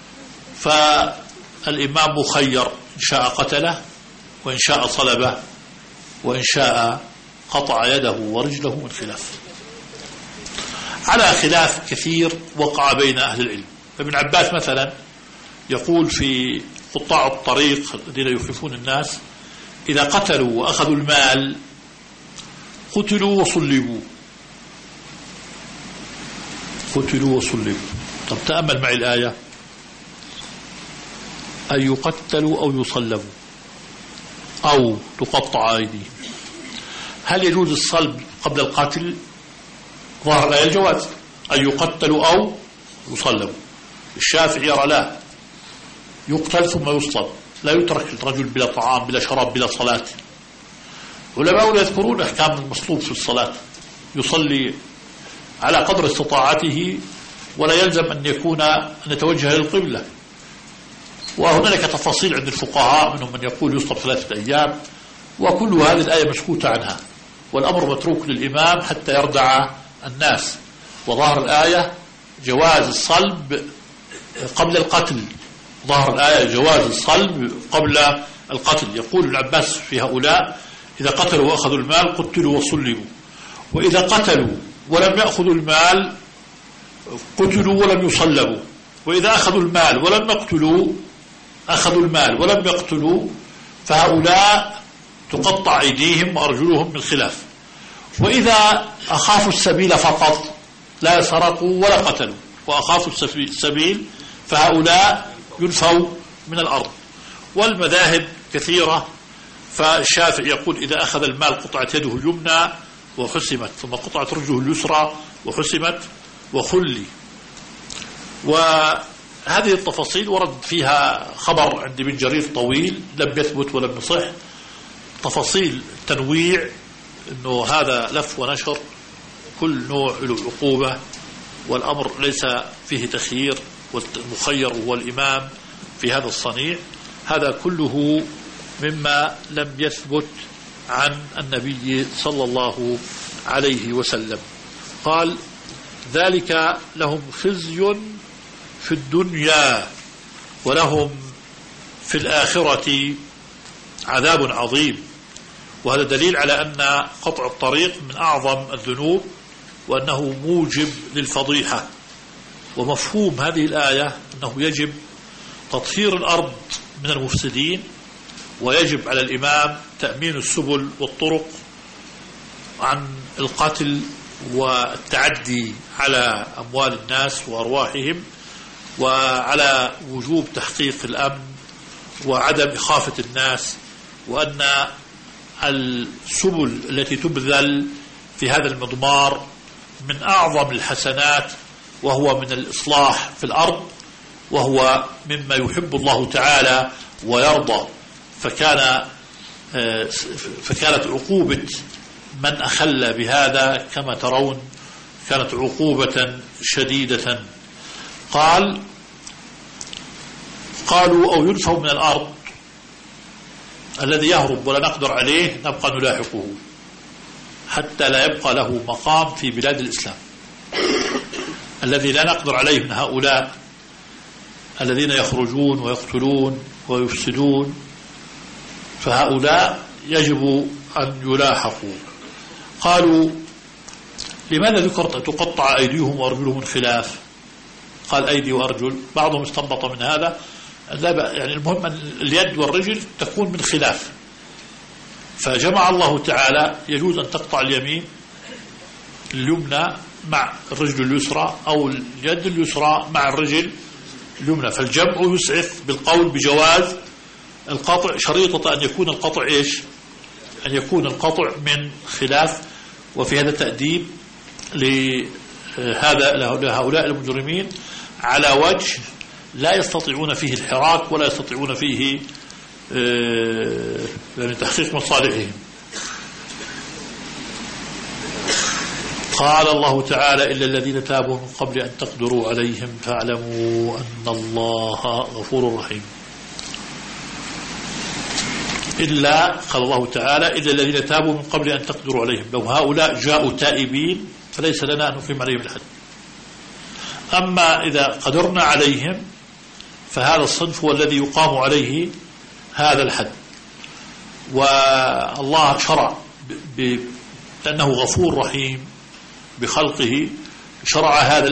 فالإمام مخير إن شاء قتله وإن شاء صلبه وإن شاء قطع يده ورجله من خلاف، على خلاف كثير وقع بين أهل العلم. فابن عباس مثلا يقول في قطاع الطريق الذين يخيفون الناس إذا قتلوا وأخذوا المال قتلوا وصلبوا، قتلوا وصلبوا. طب تأمل معي الآية، أن يقتلوا أو يصلبوا أو تقطع أيديهم. هل يجوز الصلب قبل القتل؟ ظاهر الآية الجواز، أن يقتلوا أو يصلبوا. الشافعي يرى لا، يقتل ثم يصلب، لا يترك الرجل بلا طعام بلا شراب بلا صلاة. علماء يذكرون أحكام المصلوب في الصلاة، يصلي على قدر استطاعته ولا يلزم أن يتوجه للقبلة. وهناك تفاصيل عند الفقهاء، منهم من يقول يصلب 3 أيام، وكل هذه الآية مسكوت عنها، والأمر متروك للإمام حتى يردع الناس. وظاهر الآية جواز الصلب قبل القتل، ظاهر الآية جواز الصلب قبل القتل. يقول ابن عباس في هؤلاء إذا قتلوا وأخذوا المال قتلوا وصلبوا، وإذا قتلوا ولم يأخذوا المال قتلوا ولم يصلبوا، وإذا أخذوا المال ولم يقتلوا أخذوا المال ولم يقتلوا فهؤلاء تقطع أيديهم وأرجلهم من خلاف. وإذا أخافوا السبيل فقط لا سرقوا ولا قتلوا وأخافوا السبيل فهؤلاء ينفوا من الأرض. والمذاهب كثيرة، فالشافعي يقول إذا أخذ المال قطعت يده اليمنى وحسمت، ثم قطعت رجله اليسرى وحسمت وخلي. وهذه التفاصيل ورد فيها خبر عند ابن جرير طويل لم يثبت ولم يصح، تفاصيل تنويع أنه هذا لف ونشر، كل نوع له عقوبة، والأمر ليس فيه تخيير، والمخير هو الإمام في هذا الصنيع. هذا كله مما لم يثبت عن النبي صلى الله عليه وسلم. قال ذلك لهم خزي في الدنيا ولهم في الآخرة عذاب عظيم. وهذا دليل على أن قطع الطريق من أعظم الذنوب وأنه موجب للفضيحة. ومفهوم هذه الآية أنه يجب تطهير الأرض من المفسدين، ويجب على الإمام تأمين السبل والطرق عن القتل والتعدي على أموال الناس وأرواحهم، وعلى وجوب تحقيق الأمن وعدم إخافة الناس، وأن السبل التي تبذل في هذا المضمار من أعظم الحسنات، وهو من الإصلاح في الأرض، وهو مما يحب الله تعالى ويرضى. فكانت عقوبة من أخل بهذا كما ترون كانت عقوبة شديدة. قالوا أو ينفوا من الأرض، الذي يهرب ولا نقدر عليه نبقى نلاحقه حتى لا يبقى له مقام في بلاد الإسلام. الذي لا نقدر عليه من هؤلاء الذين يخرجون ويقتلون ويفسدون، فهؤلاء يجب أن يلاحقوا. قالوا لماذا تقطع أيديهم وأرجلهم من خلاف؟ قال أيدي وأرجل، بعضهم استنبط من هذا يعني المهم أن اليد والرجل تكون من خلاف، فجمع الله تعالى يجوز أن تقطع اليمين اليمنى مع الرجل اليسرى أو اليد اليسرى مع الرجل اليمنى، فالجمع يسعف بالقول بجواز القطع، شريطة أن يكون القطع إيش؟ أن يكون القطع من خلاف. وفي هذا تأديب لهؤلاء المجرمين على وجه لا يستطيعون فيه الحراك ولا يستطيعون فيه يعني تحقيق مصالحهم. قال الله تعالى إلا الذين تابوا من قبل أن تقدروا عليهم فاعلموا أن الله غفور رحيم. قال الله تعالى إلا الذين تابوا من قبل أن تقدروا عليهم، لو هؤلاء جاءوا تائبين فليس لنا أن نقيم عليهم الحد. أما إذا قدرنا عليهم فهذا الصنف هو الذي يقام عليه هذا الحد. والله شرع لأنه غفور رحيم بخلقه شرع هذا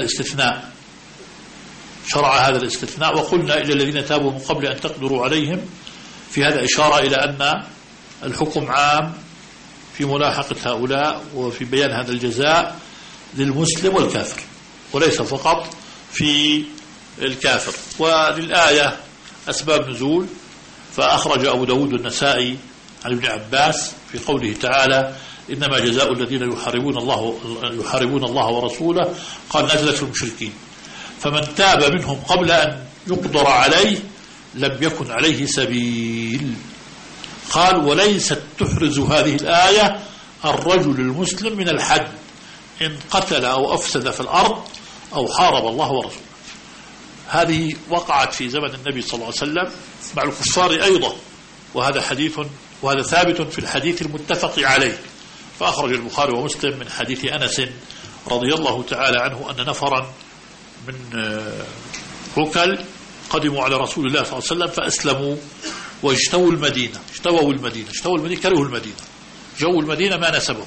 الاستثناء وقلنا إلى الذين تابوا من قبل أن تقدروا عليهم. في هذا إشارة إلى أن الحكم عام في ملاحقة هؤلاء وفي بيان هذا الجزاء للمسلم والكافر وليس فقط في الكافر. وللآية أسباب نزول، فأخرج أبو داود النسائي عن ابن عباس في قوله تعالى إنما جزاء الذين يحاربون الله ورسوله، قال نزلت في المشركين، فمن تاب منهم قبل أن يقدر عليه لم يكن عليه سبيل. قال وليست تحرز هذه الآية الرجل المسلم من الحد إن قتل أو أفسد في الأرض أو حارب الله ورسوله. هذه وقعت في زمن النبي صلى الله عليه وسلم مع الكفار أيضا، وهذا ثابت في الحديث المتفق عليه. فأخرج البخاري ومسلم من حديث أنس رضي الله تعالى عنه أن نفرا من ركل قدموا على رسول الله صلى الله عليه وسلم فأسلموا واجتووا المدينة. كرهوا المدينة، جو المدينة ما نسبهم،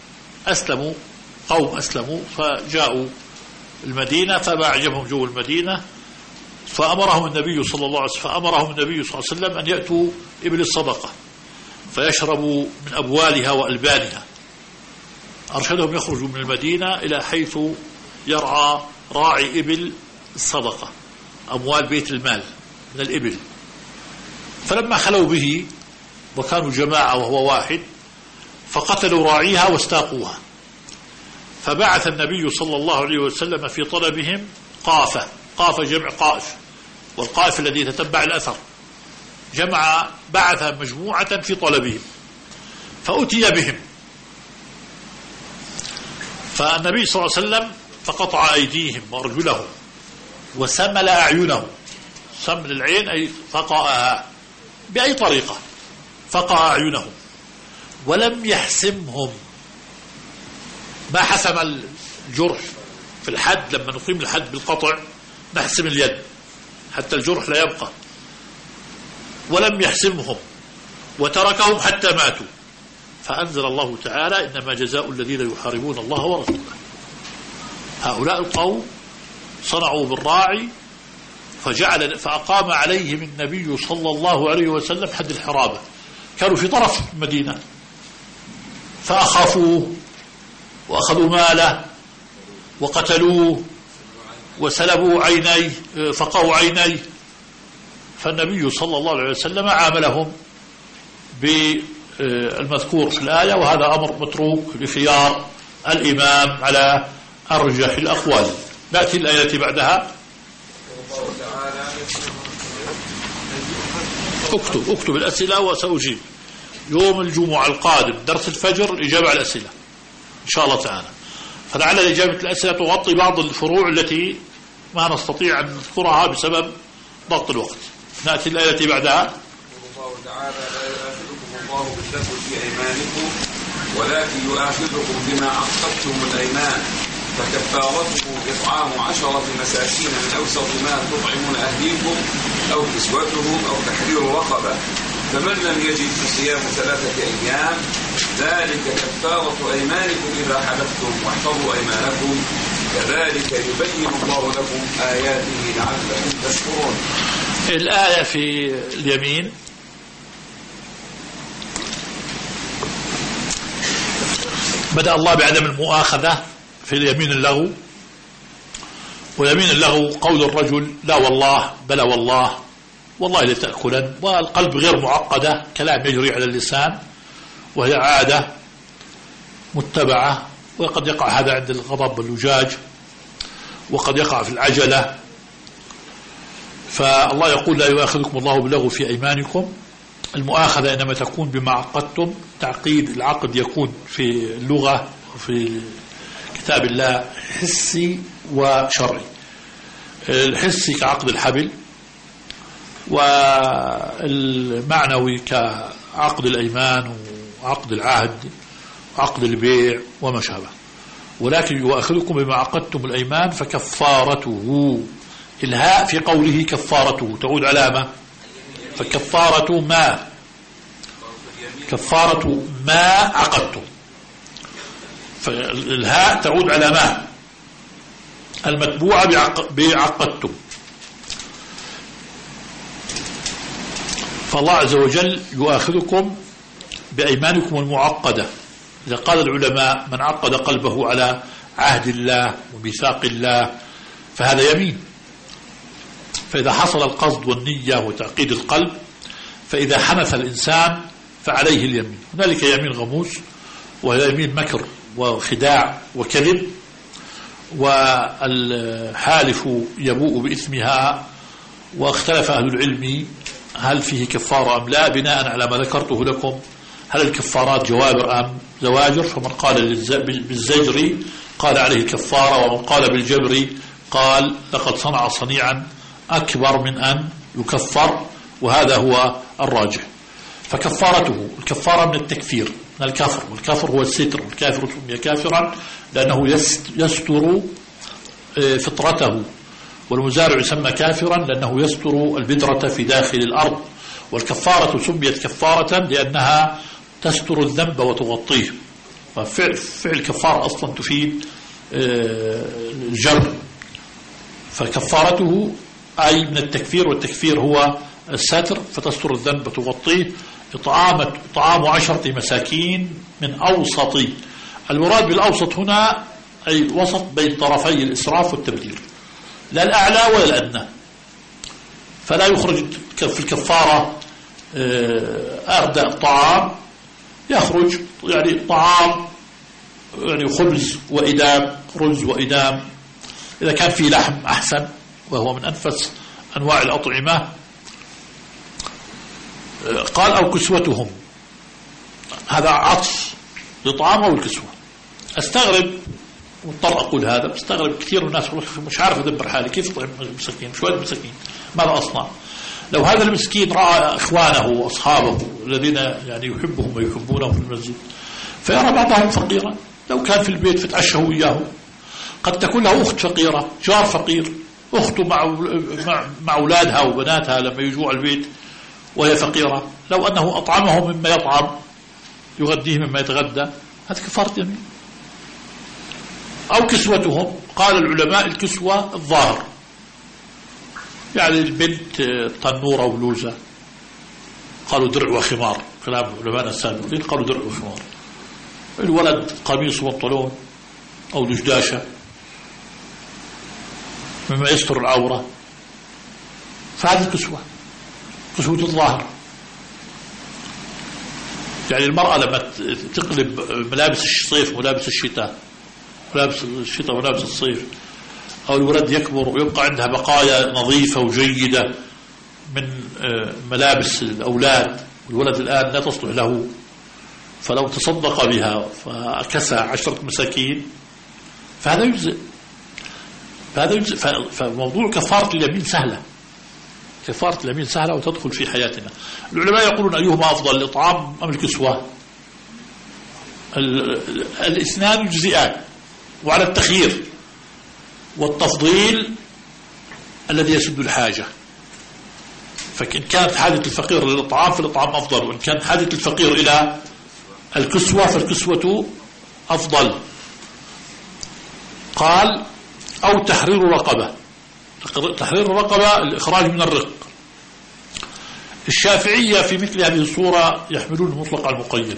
قوم أسلموا فجاءوا المدينة فما أعجبهم جو المدينة، فأمرهم النبي صلى الله عليه وسلم أن يأتوا إبل الصدقة فيشربوا من أبوالها وألبانها. أرشدهم يخرجوا من المدينة إلى حيث يرعى راعي إبل الصدقة، أموال بيت المال من الإبل. فلما خلوا به وكانوا جماعة وهو واحد فقتلوا راعيها واستاقوها، فبعث النبي صلى الله عليه وسلم في طلبهم قافة جمع قائف، والقائف الذي يتتبع الأثر، بعث مجموعة في طلبهم فأتي بهم، فالنبي صلى الله عليه وسلم فقطع أيديهم وأرجلهم وسمل أعينهم سم للعين أي فقأها بأي طريقة، فقأ أعينهم ولم يحسمهم. ما حسم الجرح في الحد، لما نقيم الحد بالقطع نحسم اليد حتى الجرح لا يبقى، ولم يحسمهم وتركهم حتى ماتوا. فأنزل الله تعالى: إنما جزاء الذين يحاربون الله ورسوله. هؤلاء القوم صنعوا بالراعي فأقام عليهم النبي صلى الله عليه وسلم حد الحرابة. كانوا في طرف المدينة فأخافوه وأخذوا ماله وقتلوه وسلبوا عينيه، فقوا عينيه. فالنبي صلى الله عليه وسلم عاملهم بالمذكور في الآية، وهذا أمر متروك لخيار الإمام على أرجح الأقوال. نأتي الآية التي بعدها. اكتب الأسئلة وسأجيب يوم الجمعة القادم درس الفجر الإجابة على الأسئلة إن شاء الله تعالى. فلعل إجابة الأسئلة تغطي بعض الفروع التي ما نستطيع أن نذكرها بسبب ضغط الوقت. نأتي الآية التي بعدها. الله تعالى: لا يؤاخذكم الله باللغو في أيمانكم ولكن يؤاخذكم بما عقدتم الأيمان، فكفارته إطعام 10 مساكين من أوسط ما تطعمون أهليكم أو كسوتهم أو تحرير رقبة، فمن لم يجد فصيام 3 أيام، ذلك كفارة أيمانكم إذا حلفتم، واحفظوا أيمانكم، كذلك يبين الله لكم آياته لعلكم تشكرون. الآية في اليمين بدأ الله بعدم المؤاخذة في اليمين اللغو. ويمين اللغو قول الرجل: لا والله، بلا والله، والله لتأكلن، والقلب غير معقدة، كلام يجري على اللسان، وهي عادة متبعة. وقد يقع هذا عند الغضب واللجاج، وقد يقع في العجلة. فالله يقول: لا يؤاخذكم الله باللغو في أيمانكم. المؤاخذة إنما تكون بما عقدتم. تعقيد العقد يكون في اللغة وفي كتاب الله حسي وشرعي. الحسي كعقد الحبل، والمعنوي كعقد الأيمان وعقد العهد وعقد البيع وما شابه. ولكن يؤاخذكم بما عقدتم الأيمان فكفارته، الهاء في قوله كفارته تعود علامة، فكفارة ما، كفارة ما عقدتم، فالهاء تعود على ما المتبوعة بعقدتم. فالله عز وجل يؤاخذكم بأيمانكم المعقدة. إذا قال العلماء: من عقد قلبه على عهد الله وميثاق الله فهذا يمين. فإذا حصل القصد والنية وتعقيد القلب، فإذا حنث الإنسان فعليه اليمين. هنالك يمين غموس، وهي يمين مكر وخداع وكذب، والحالف يبوء بإثمها. واختلف أهل العلم هل فيه كفارة أم لا، بناء على ما ذكرته لكم. هل الكفارات جوابر أم زواجر؟ فمن قال بالزجر قال عليه كفارة، ومن قال بالجبر قال لقد صنع صنيعا أكبر من أن يكفر، وهذا هو الراجح. فكفارته الكفارة من التكفير، من الكفر، والكفر هو الستر، والكافر سمي كافرا لأنه يستر فطرته، والمزارع يسمى كافرا لأنه يستر البذرة في داخل الأرض. والكفارة سميت كفارة لأنها تستر الذنب وتغطيه. فعل كفارة أصلا تفيد الجر. فكفارته أي من التكفير، والتكفير هو الستر، فتستر الذنب وتغطيه. إطعام 10 مساكين من أوسط. المراد بالأوسط هنا أي الوسط بين طرفي الإسراف والتبذير، لا الأعلى ولا الأدنى. فلا يخرج في الكفارة أردأ الطعام، يخرج يعني طعام يعني خبز وإدام، رز وإدام. إذا كان في لحم أحسن، وهو من أنفس أنواع الأطعمة. قال أو كسوتهم، هذا عطف لطعام أو الكسوة. أستغرب، مضطر أقول هذا، أستغرب كثير من الناس مش عارف أدبر حالي كيف أطعم مساكين، شوية مساكين ماذا أصنع؟ لو هذا المسكين رأى إخوانه وأصحابه الذين يعني يحبهم ويحبونه في المسجد فيرى بعضهم فقيرا، لو كان في البيت فتعشى وياه، قد تكون له أخت فقيرة، جار فقير، أخته مع أولادها وبناتها لما يجوا على البيت وهي فقيرة، لو أنه أطعمهم مما يطعم، يغديه مما يتغدى، هذا كفارة يمين. أو كسوتهم، قال العلماء الكسوة الظاهر، يعني البنت تنورة وبلوزة، قالوا درع وخمار، كلام علماء السابقين قالوا درع وخمار. الولد قميص وبنطلون أو دشداشة مما يستر العورة، فهذه الكسوة، كسوة الظاهر. يعني المرأة لما تقلب ملابس الصيف ملابس الشتاء، ملابس الشتاء وملابس الصيف، أو الولد يكبر ويبقى عندها بقايا نظيفة وجيدة من ملابس الأولاد، والولد الآن لا تصلح له، فلو تصدق بها فكسى 10 مساكين فهذا يجزئ. فموضوع كفارة اليمين سهلة، كفارة اليمين سهلة وتدخل في حياتنا. العلماء يقولون أيهما أفضل، الإطعام أم الكسوة؟ الاثنان يجزئان، وعلى التخيير والتفضيل الذي يسد الحاجة. فإن كانت حاجة الفقير للإطعام فالإطعام أفضل، وإن كانت حاجة الفقير إلى الكسوة فالكسوة أفضل. قال أو تحرير رقبة، تحرير الرقبة الإخراج من الرق. الشافعية في مثل هذه الصورة يحملون المطلق على المقيد،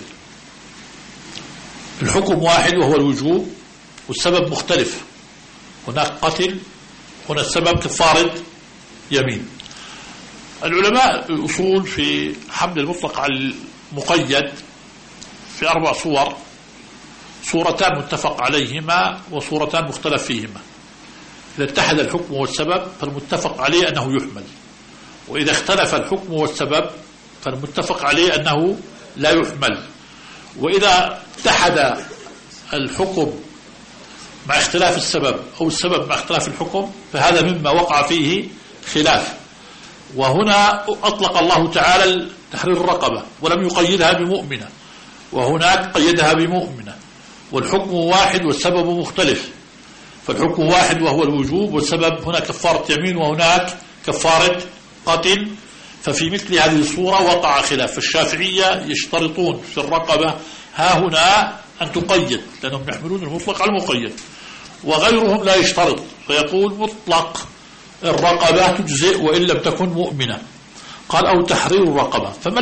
الحكم واحد وهو الوجوب والسبب مختلف، هناك قتل، هنا السبب كفارة يمين. العلماء الأصول في حمل المطلق على المقيد في 4 صور، صورتان متفق عليهما وصورتان مختلف فيهما. إذا اتحد الحكم والسبب فالمتفق عليه أنه يحمل، وإذا اختلف الحكم والسبب فالمتفق عليه أنه لا يحمل. وإذا اتحد الحكم مع اختلاف السبب أو السبب مع اختلاف الحكم فهذا مما وقع فيه خلاف. وهنا أطلق الله تعالى تحرير الرقبة ولم يقيدها بمؤمنة، وهناك قيدها بمؤمنة، والحكم واحد والسبب مختلف. فالحكم واحد وهو الوجوب، والسبب هنا كفارة يمين وهناك كفارة قتل. ففي مثل هذه الصورة وقع خلاف. فالشافعية يشترطون في الرقبة ها هنا أن تقيد، لأنهم يحملون المطلق على المقيد، وغيرهم لا يشترط، فيقول مطلق الرقبة تجزئ وإن لم تكن مؤمنة. قال أو تحرير الرقبة. فمن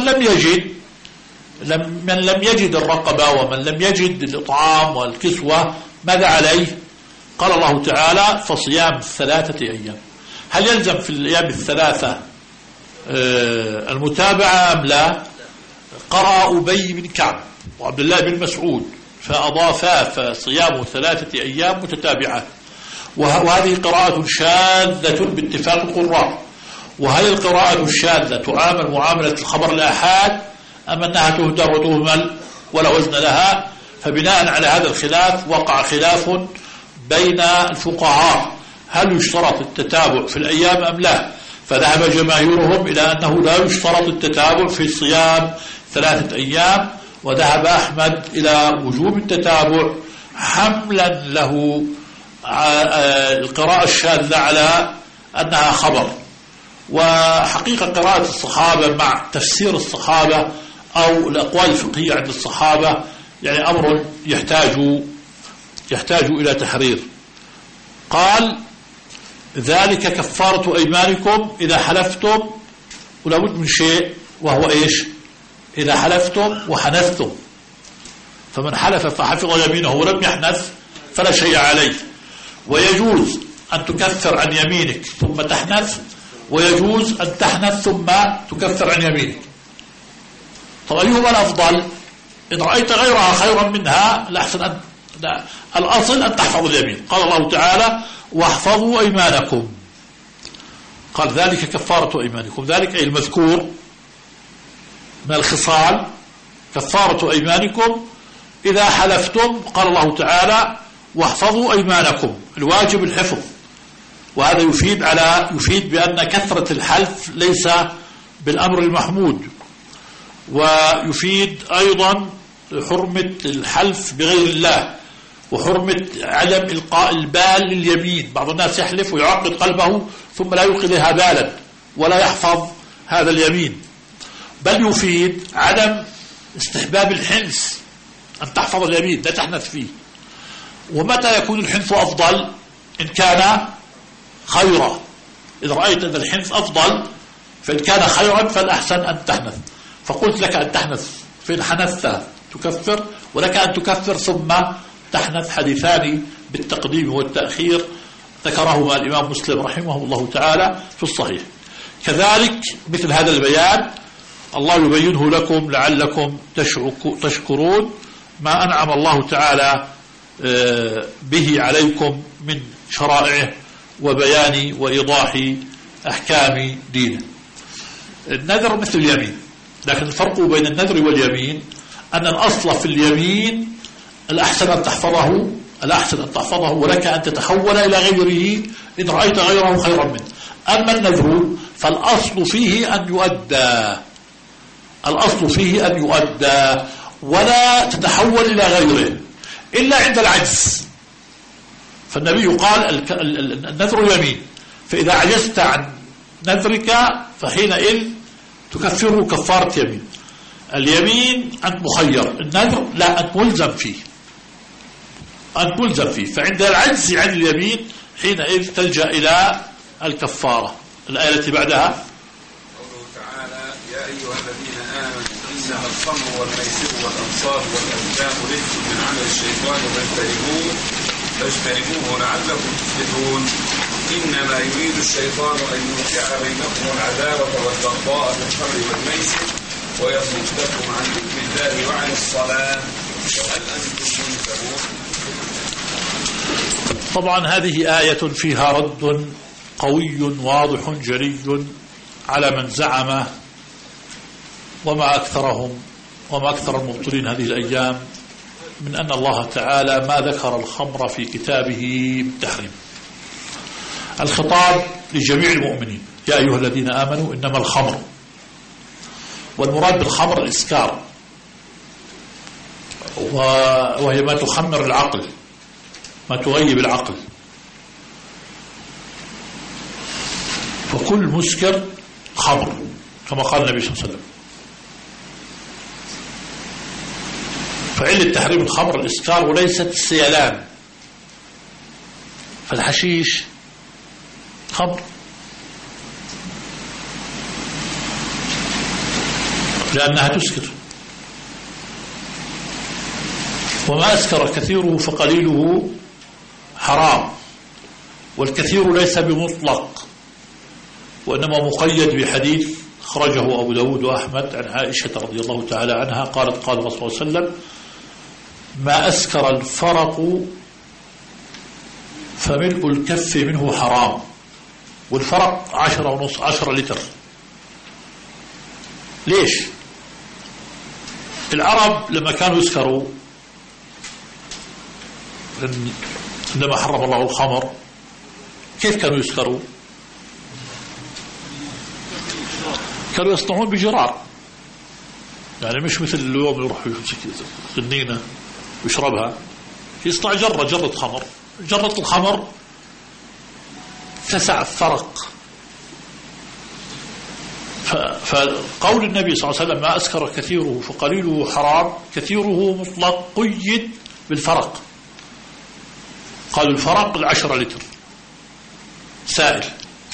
لم يجد الرقبة ومن لم يجد الإطعام والكسوة ماذا عليه؟ قال الله تعالى فصيام 3 أيام. هل يلزم في الأيام 3 المتابعة أم لا؟ قرأ أبي بن كعب وعبد الله بن مسعود فأضافا فصيام 3 أيام متتابعة، وهذه قراءة شاذة باتفاق القراء. وهل القراءة الشاذة تعامل معاملة الخبر الآحاد أم أنها تهدر وتهمل ولا وزن لها؟ فبناء على هذا الخلاف وقع خلاف بين الفقهاء، هل يشترط التتابع في الأيام أم لا؟ فذهب جماهيرهم إلى أنه لا يشترط التتابع في صيام 3 أيام، وذهب أحمد إلى وجوب التتابع حملا له القراءة الشاذة على أنها خبر. وحقيقة قراءة الصحابة مع تفسير الصحابة أو الأقوال الفقهية عند الصحابة يعني أمر يحتاج إلى تحرير. قال ذلك كفارة أيمانكم إذا حلفتم، ولا بد من شيء وهو إيش؟ إذا حلفتم وحنثتم. فمن حلف فحفظ يمينه ولم يحنث فلا شيء عليه. ويجوز أن تكفر عن يمينك ثم تحنث، ويجوز أن تحنث ثم تكفر عن يمينك. طب أيهما الأفضل؟ إن رأيت غيرها خيرا منها الأحسن الأصل أن تحفظ اليمين. قال الله تعالى واحفظوا أيمانكم، قال ذلك كفارة أيمانكم، ذلك أي المذكور من الخصال كفارة أيمانكم إذا حلفتم. قال الله تعالى واحفظوا أيمانكم، الواجب الحفظ، وهذا يفيد بأن كثرة الحلف ليس بالأمر المحمود، ويفيد أيضا حرمة الحلف بغير الله وحرمة عدم إلقاء البال لليمين. بعض الناس يحلف ويعقد قلبه ثم لا يلقي لها بالا ولا يحفظ هذا اليمين، بل يفيد عدم استحباب الحنث، أن تحفظ اليمين لا تحنث فيه. ومتى يكون الحنث أفضل؟ إن كان خيرا. إذا رأيت أن الحنث أفضل فإن كان خيرا فالأحسن أن تحنث. فقلت لك أن تحنث، فإن حنثت تكفر، ولك أن تكفر ثم تحنث. حديثان بالتقديم والتأخير ذكرهما الإمام مسلم رحمه الله تعالى في الصحيح. كذلك مثل هذا البيان الله يبينه لكم لعلكم تشكرون ما أنعم الله تعالى به عليكم من شرائعه وبيان وإيضاح أحكام دينه. النذر مثل اليمين، لكن الفرق بين النذر واليمين أن الأصل في اليمين الأحسن أن تحفظه ولك أن تتحول إلى غيره إن رأيت غيره خيرا منه. أما النذر فالأصل فيه أن يؤدى ولا تتحول إلى غيره إلا عند العجز. فالنبي قال النذر يمين، فإذا عجزت عن نذرك فحينئذ تكفره كفارة يمين. اليمين أنت مخير، النذر لا، أنت ملزم فيه. فعند العجز عن اليمين حينئذ تلجأ إلى الكفارة. الآية التي بعدها قوله تعالى يا أيها الذين آمنوا إنما الخمر والميسر والأنصار والأزلام رجس من عمل الشيطان فاجتنبوه لعلكم تفلحون. إنما يريد الشيطان أن يوقع بينكم العداوة والبغضاء في الخمر والميسر ويصدكم عن ذكر الله وعن الصلاة فهل أنتم منتهون. طبعا هذه آية فيها رد قوي واضح جلي على من زعم، وما أكثر المبطلين هذه الأيام، من أن الله تعالى ما ذكر الخمر في كتابه بالتحريم. الخطاب لجميع المؤمنين يا أيها الذين آمنوا إنما الخمر، والمراد بالخمر الإسكار، وهي ما تخمر العقل، ما تغيب العقل. وكل مسكر خمر كما قال النبي صلى الله عليه وسلم. فعلة تحريم الخمر الإسكار وليست السيلان. فالحشيش خمر لأنها تسكر، وما أسكر كثيره فقليله حرام. والكثير ليس بمطلق، وإنما مقيد بحديث خرجه أبو داود وأحمد عن عائشة رضي الله تعالى عنها قالت قال الرسول صلى الله عليه وسلم ما أسكر الفرق فملء الكف منه حرام. والفرق 10 لتر. ليش؟ العرب لما كانوا يسكروا عندما حرم الله الخمر كيف كانوا يسكروا؟ كانوا يصنعون بجرار، يعني مش مثل اليوم يروح سنينة ويشربها، يصنع جرة خمر. جرة الخمر تسع فرق. فقول النبي صلى الله عليه وسلم ما أسكر كثيره فقليله حرام، كثيره مطلق قيد بالفرق. قالوا الفرق 10 لتر سائل.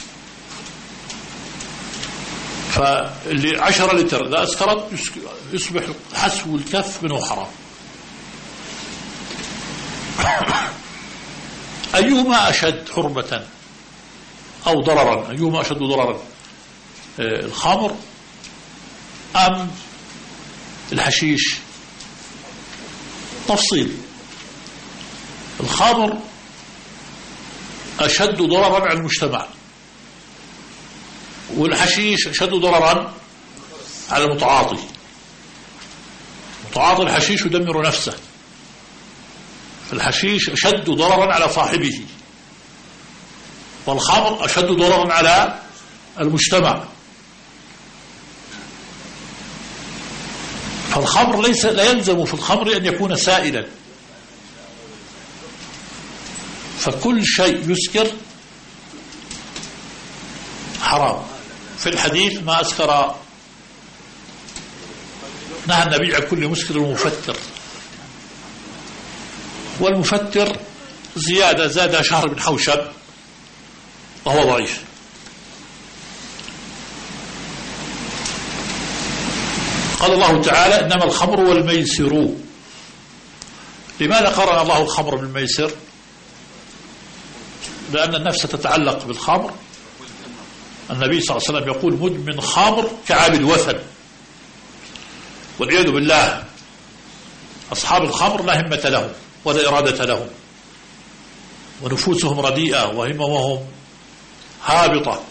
فاللي 10 لتر إذا أسكرت يصبح حسو الكف منه حرام. أيهما أشد حرمة أو ضررا؟ أيهما أشد ضررا، الخمر أم الحشيش؟ تفصيل. الخمر أشد ضررا على المجتمع، والحشيش أشد ضررا على المتعاطي. متعاطي الحشيش يدمر نفسه، فالحشيش أشد ضررا على صاحبه والخمر أشد ضررا على المجتمع. فالخمر لا يلزم في الخمر أن يكون سائلا، فكل شيء يسكر حرام. في الحديث ما أسكر نهى النبي عن كل مسكر ومفتر، والمفتر زيادة زاد شهر بن حوشب وهو ضعيف. قال الله تعالى إنما الخمر والميسر. لماذا قرن الله الخمر بالميسر؟ لأن النفس تتعلق بالخمر. النبي صلى الله عليه وسلم يقول مدمن خمر كعابد وثن، والعياذ بالله. أصحاب الخمر لا همة لهم ولا إرادة لهم، ونفوسهم رديئة وهممهم هابطة.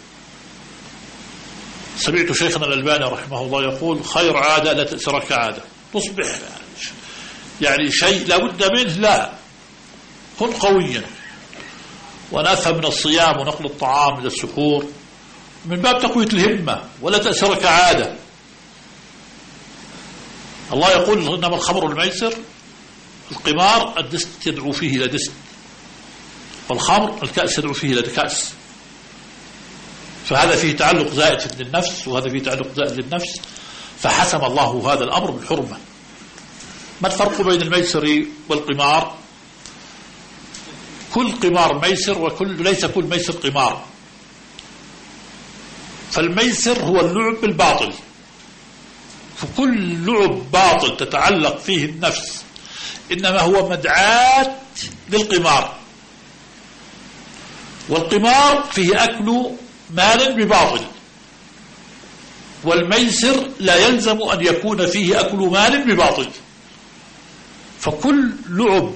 سمعت شيخنا الألباني رحمه الله يقول خير عادة لا تأثر كعادة. تصبح يعني شيء لا بد منه، لا، كن قويا. وأنا أفهم من الصيام ونقل الطعام إلى السحور من باب تقوية الهمة، ولا تأثر كعادة. الله يقول إنما الخمر والميسر. القمار الدست يدعو فيه إلى دست، والخمر الكأس يدعو فيه إلى كأس. فهذا فيه تعلق زائد للنفس، وهذا فيه تعلق زائد للنفس، فحسم الله هذا الأمر بالحرمة. ما الفرق بين الميسر والقمار؟ كل قمار ميسر ليس كل ميسر قمار. فالميسر هو اللعب بالباطل، فكل لعب باطل تتعلق فيه النفس إنما هو مدعاة للقمار. والقمار فيه أكل مال بباطل، والميسر لا يلزم أن يكون فيه أكل مال بباطل. فكل لعب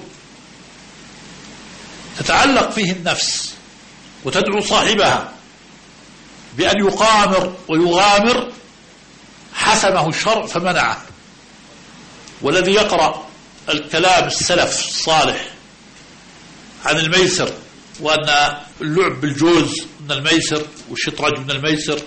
تتعلق فيه النفس وتدعو صاحبها بأن يقامر ويغامر حسمه الشرع فمنعه. والذي يقرأ الكلام السلف الصالح عن الميسر، وأن اللعب بالجوز من الميسر، والشطرنج من الميسر،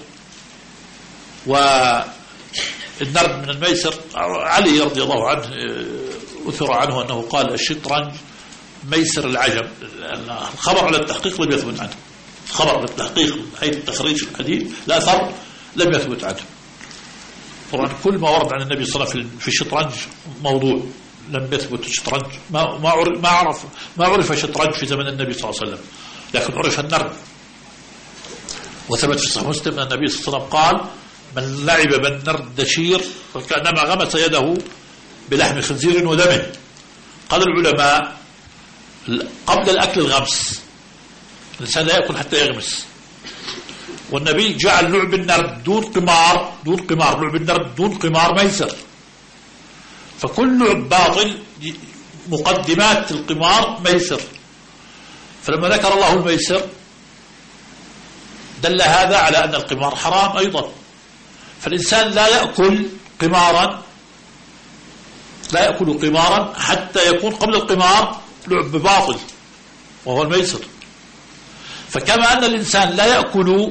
والنرد من الميسر. علي رضي الله عنه أثر عنه أنه قال الشطرنج ميسر العجم. الخبر على التحقيق لم يثبت عنه، الخبر على التحقيق حيث تخريج الحديث لا أثر لم يثبت عنه. طبعا كل ما ورد عن النبي صلى الله عليه وسلم في الشطرنج موضوع، لم يثبت الشطرنج. ما عرف الشطرنج في زمن النبي صلى الله عليه وسلم، لكن عرف النرد. وثبت في صحيح مسلم أن النبي صلى الله عليه وسلم قال من لعب بالنرد دشير فكأنما غمس يده بلحم خنزير ودمه. قال العلماء قبل الأكل الغمس، الإنسان لا يأكل حتى يغمس. والنبي جعل لعب النرد دون قمار، لعب النرد دون قمار ميسر. فكل لعب باطل مقدمات القمار ميسر. فلما ذكر الله الميسر دل هذا على أن القمار حرام أيضا. فالإنسان لا يأكل قمارا حتى يكون قبل القمار لعب باطل وهو الميسر. فكما أن الإنسان لا يأكل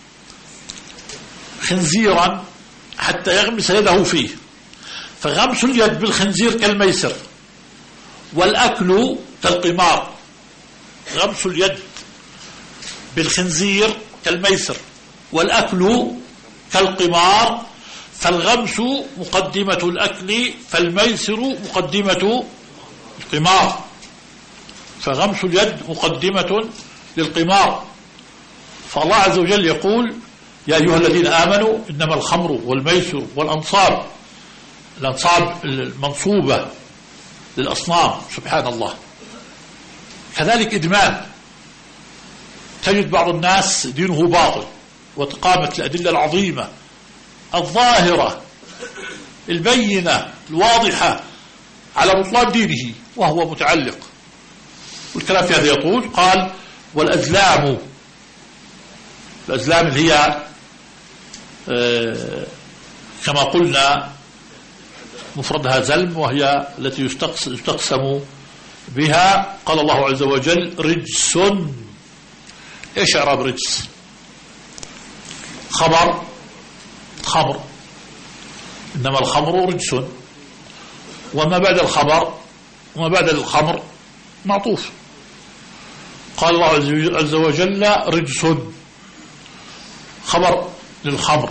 خنزيرا حتى يغمس يده فيه، فغمس اليد بالخنزير كالميسر، والأكل كالقمار. غمس اليد بالخنزير كالميسر، والأكل كالقمار. فالغمس مقدمة الأكل، فالميسر مقدمة القمار. فغمس اليد مقدمة للقمار. فالله عز وجل يقول يا أيها الذين آمنوا إنما الخمر والميسر والأنصاب. الأنصاب المنصوبة للأصنام سبحان الله. كذلك إدمان. تجد بعض الناس دينه باطل، وتقامت الأدلة العظيمة الظاهرة البينة الواضحة على بطلان دينه وهو متعلق. والكلام في هذا يطول. قال والأزلام، الأزلام اللي هي كما قلنا مفردها زلم، وهي التي يستقسم بها. قال الله عز وجل رجس إيش إعراب رجس؟ خبر خمر، إنما الخمر رجس، وما بعد الخبر وما بعد الخمر معطوف. قال الله عز وجل رجس، خبر للخمر.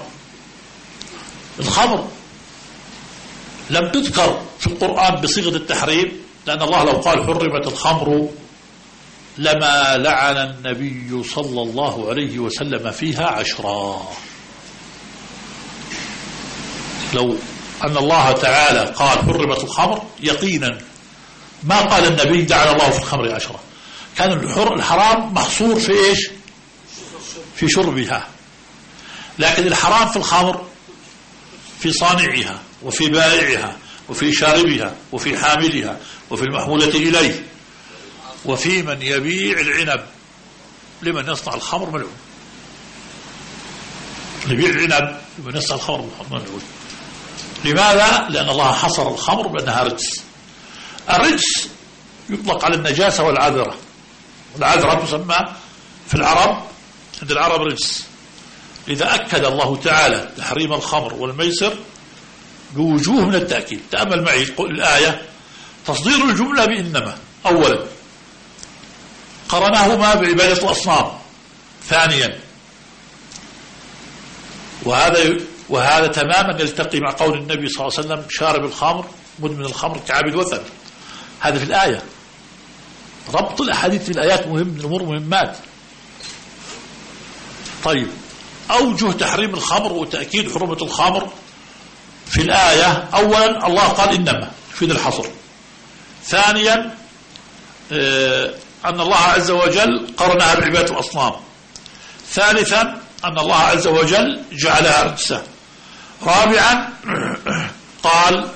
الخمر لم تذكر في القرآن بصيغة التحريم، لأن الله لو قال حرمت الخمر لما لعن النبي صلى الله عليه وسلم فيها 10. لو أن الله تعالى قال حرمت الخمر يقينا ما قال النبي لعن الله في الخمر 10. كان الحرام محصور في إيش؟ في شربها. لكن الحرام في الخمر في صانعها وفي بائعها وفي شاربها وفي حاملها وفي المحمولة إليه وفي من يبيع العنب لمن يصنع الخمر ملعون. يبيع العنب لمن يصنع الخمر ملعون. لماذا؟ لأن الله حصر الخمر بأنها رجس. الرجس يطلق على النجاسة والعذرة، والعذرة تسمى في العرب عند العرب رجس. لذا أكد الله تعالى تحريم الخمر والميسر بوجوه من التأكيد. تأمل معي الآية، تصدير الجملة بإنما. أولا قرناهما بعبادة الأصنام. ثانيا وهذا تماما يلتقي مع قول النبي صلى الله عليه وسلم شارب الخمر مدمن الخمر كعابد وثن. هذا في الآية. ربط الأحاديث في الآيات مهم من الأمور مهمات. طيب، أوجه تحريم الخمر وتأكيد حرمة الخمر في الآية. أولا الله قال إنما يفيد الحصر. ثانيا أن الله عز وجل قرنها بعبادة الأصنام. ثالثا أن الله عز وجل جعلها رجسا. رابعا قال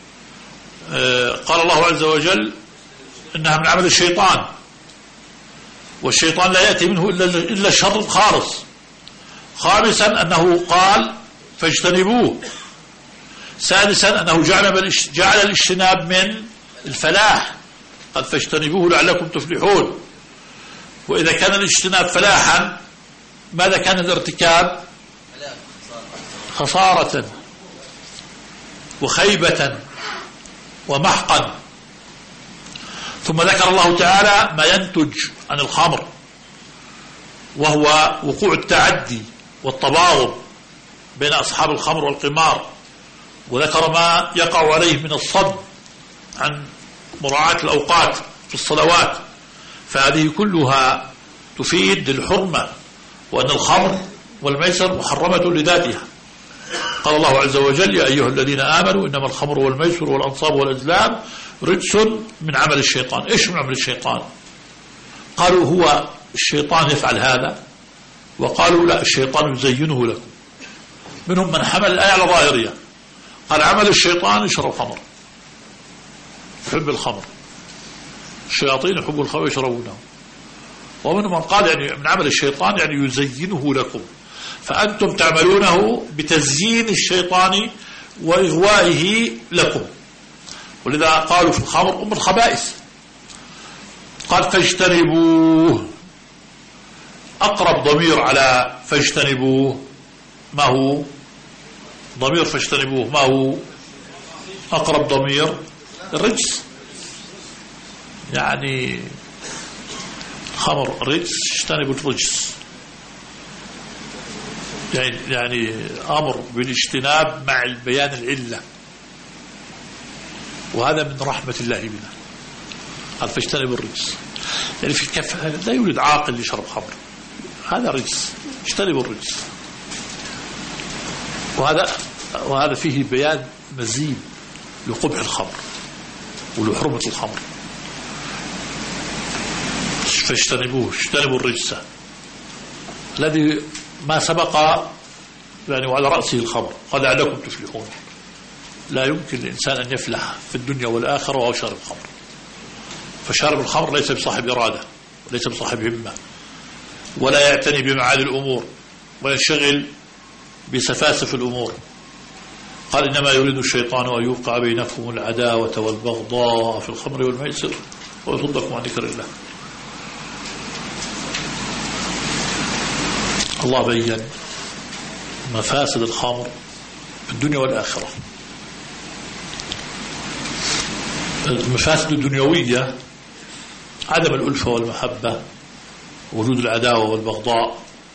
الله عز وجل إنها من عمل الشيطان، والشيطان لا يأتي منه إلا الشر الخالص. خامسا أنه قال فاجتنبوه. سادسا أنه جعل الاجتناب من الفلاح، قال فاجتنبوه لعلكم تفلحون. وإذا كان الاجتناب فلاحا ماذا كان الارتكاب؟ خسارة وخيبة ومحقا. ثم ذكر الله تعالى ما ينتج عن الخمر، وهو وقوع التعدي والتباغض بين أصحاب الخمر والقمار، وذكر ما يقع عليه من الصد عن مراعاة الأوقات في الصلوات. فهذه كلها تفيد الحرمة، وأن الخمر والميسر محرمة لذاتها. قال الله عز وجل يا أيها الذين آمنوا إنما الخمر والميسر والأنصاب والأزلام رجس من عمل الشيطان. إيش من عمل الشيطان؟ قالوا هو الشيطان يفعل هذا، وقالوا لا، الشيطان يزينه لكم. منهم من حمل الآية على ظاهرية، قال عمل الشيطان يشرب خمر، يحب الخمر، الشياطين يحبوا الخمر يشربونه. ومنهم من قال يعني من عمل الشيطان يعني يزينه لكم، فأنتم تعملونه بتزيين الشيطان وإغوائه لكم. ولذا قالوا في الخمر أم الخبائث. قال فاجتنبوه، أقرب ضمير على فاجتنبوه ما هو؟ ضمير فاجتنبوه ما هو؟ أقرب ضمير الرجس. يعني خمر رجس، اجتنبوا الرجس، يعني أمر بالاجتناب مع البيان العلة، وهذا من رحمة الله بنا. قال فاجتنبوا الرجس، يعني في الكف لا يوجد عاقل يشرب خمر، هذا رجس، اجتنبوا الرجس. وهذا فيه بيان مزيد لقبح الخمر ولحرمة الخمر. فاجتنبوه، اجتنبوا الرجس الذي ما سبق يعني وعلى رأسه الخمر. قال لعلكم تفلحون. لا يمكن للإنسان أن يفلح في الدنيا والآخرة وهو شارب الخمر. فشارب الخمر ليس بصاحب إرادة وليس بصاحب همة، ولا يعتني بمعالي الأمور، وينشغل بسفاسف الأمور. قال إنما يريد الشيطان أن يوقع بينكم العداوة والبغضاء في الخمر والميسر ويصدكم عن ذكر الله. الله بين مفاسد الخمر في الدنيا والآخرة. المفاسد الدنيوية عدم الألفة والمحبة، وجود العداوة والبغضاء،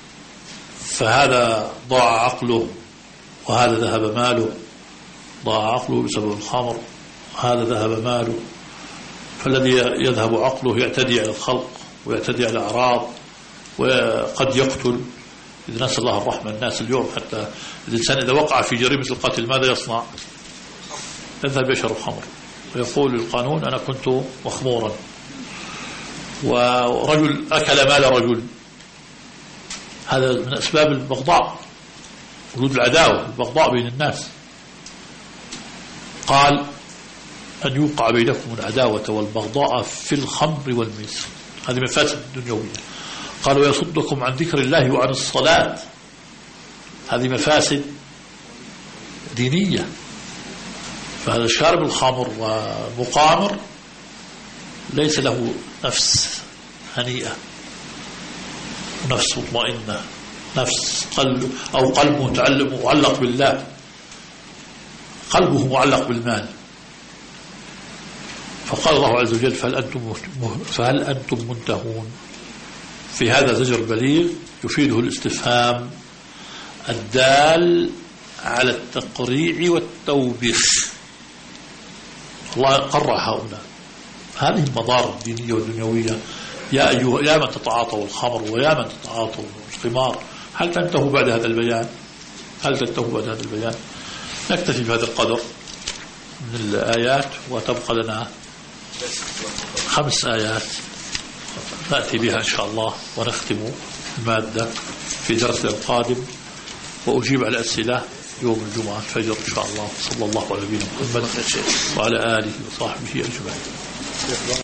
فهذا ضاع عقله وهذا ذهب ماله، ضاع عقله بسبب الخمر، هذا ذهب ماله. فالذي يذهب عقله يعتدي على الخلق ويعتدي على الأعراض وقد يقتل. إذا نسأل الله الرحمة الناس اليوم حتى الإنسان إذا وقع في جريمة القتل ماذا يصنع؟ يذهب يشرب خمر ويقول للقانون أنا كنت مخمورا. ورجل أكل مال رجل، هذا من أسباب البغضاء، وجود العداوة البغضاء بين الناس. قال أن يوقع بينكم العداوة والبغضاء في الخمر والميسر، هذه مفاسد دنيوية. قال ويصدكم عن ذكر الله وعن الصلاة، هذه مفاسد دينية. فهذا شارب الخمر ومقامر ليس له نفس هنيئة، نفس مطمئنة، نفس قلب أو قلبه معلق بالله، قلبه معلق بالمال. فقال الله عز وجل فهل أنتم منتهون؟ في هذا زجر بليغ يفيده الاستفهام الدال على التقريع والتوبيخ. الله قرع هؤلاء هذه المضار الدينية والدنيوية. يا من تتعاطوا الخمر ويا من تتعاطوا القمار، هل تنتهوا بعد هذا البيان؟ هل تنتهوا بعد هذا البيان؟ نكتفي بهذا القدر من الآيات، وتبقى لنا 5 آيات نأتي بها إن شاء الله ونختم المادة في درسنا القادم، وأجيب على أسئلة يوم الجمعة الفجر إن شاء الله. صلى الله على نبينا محمد وعلى آله وصحبه أجمعين.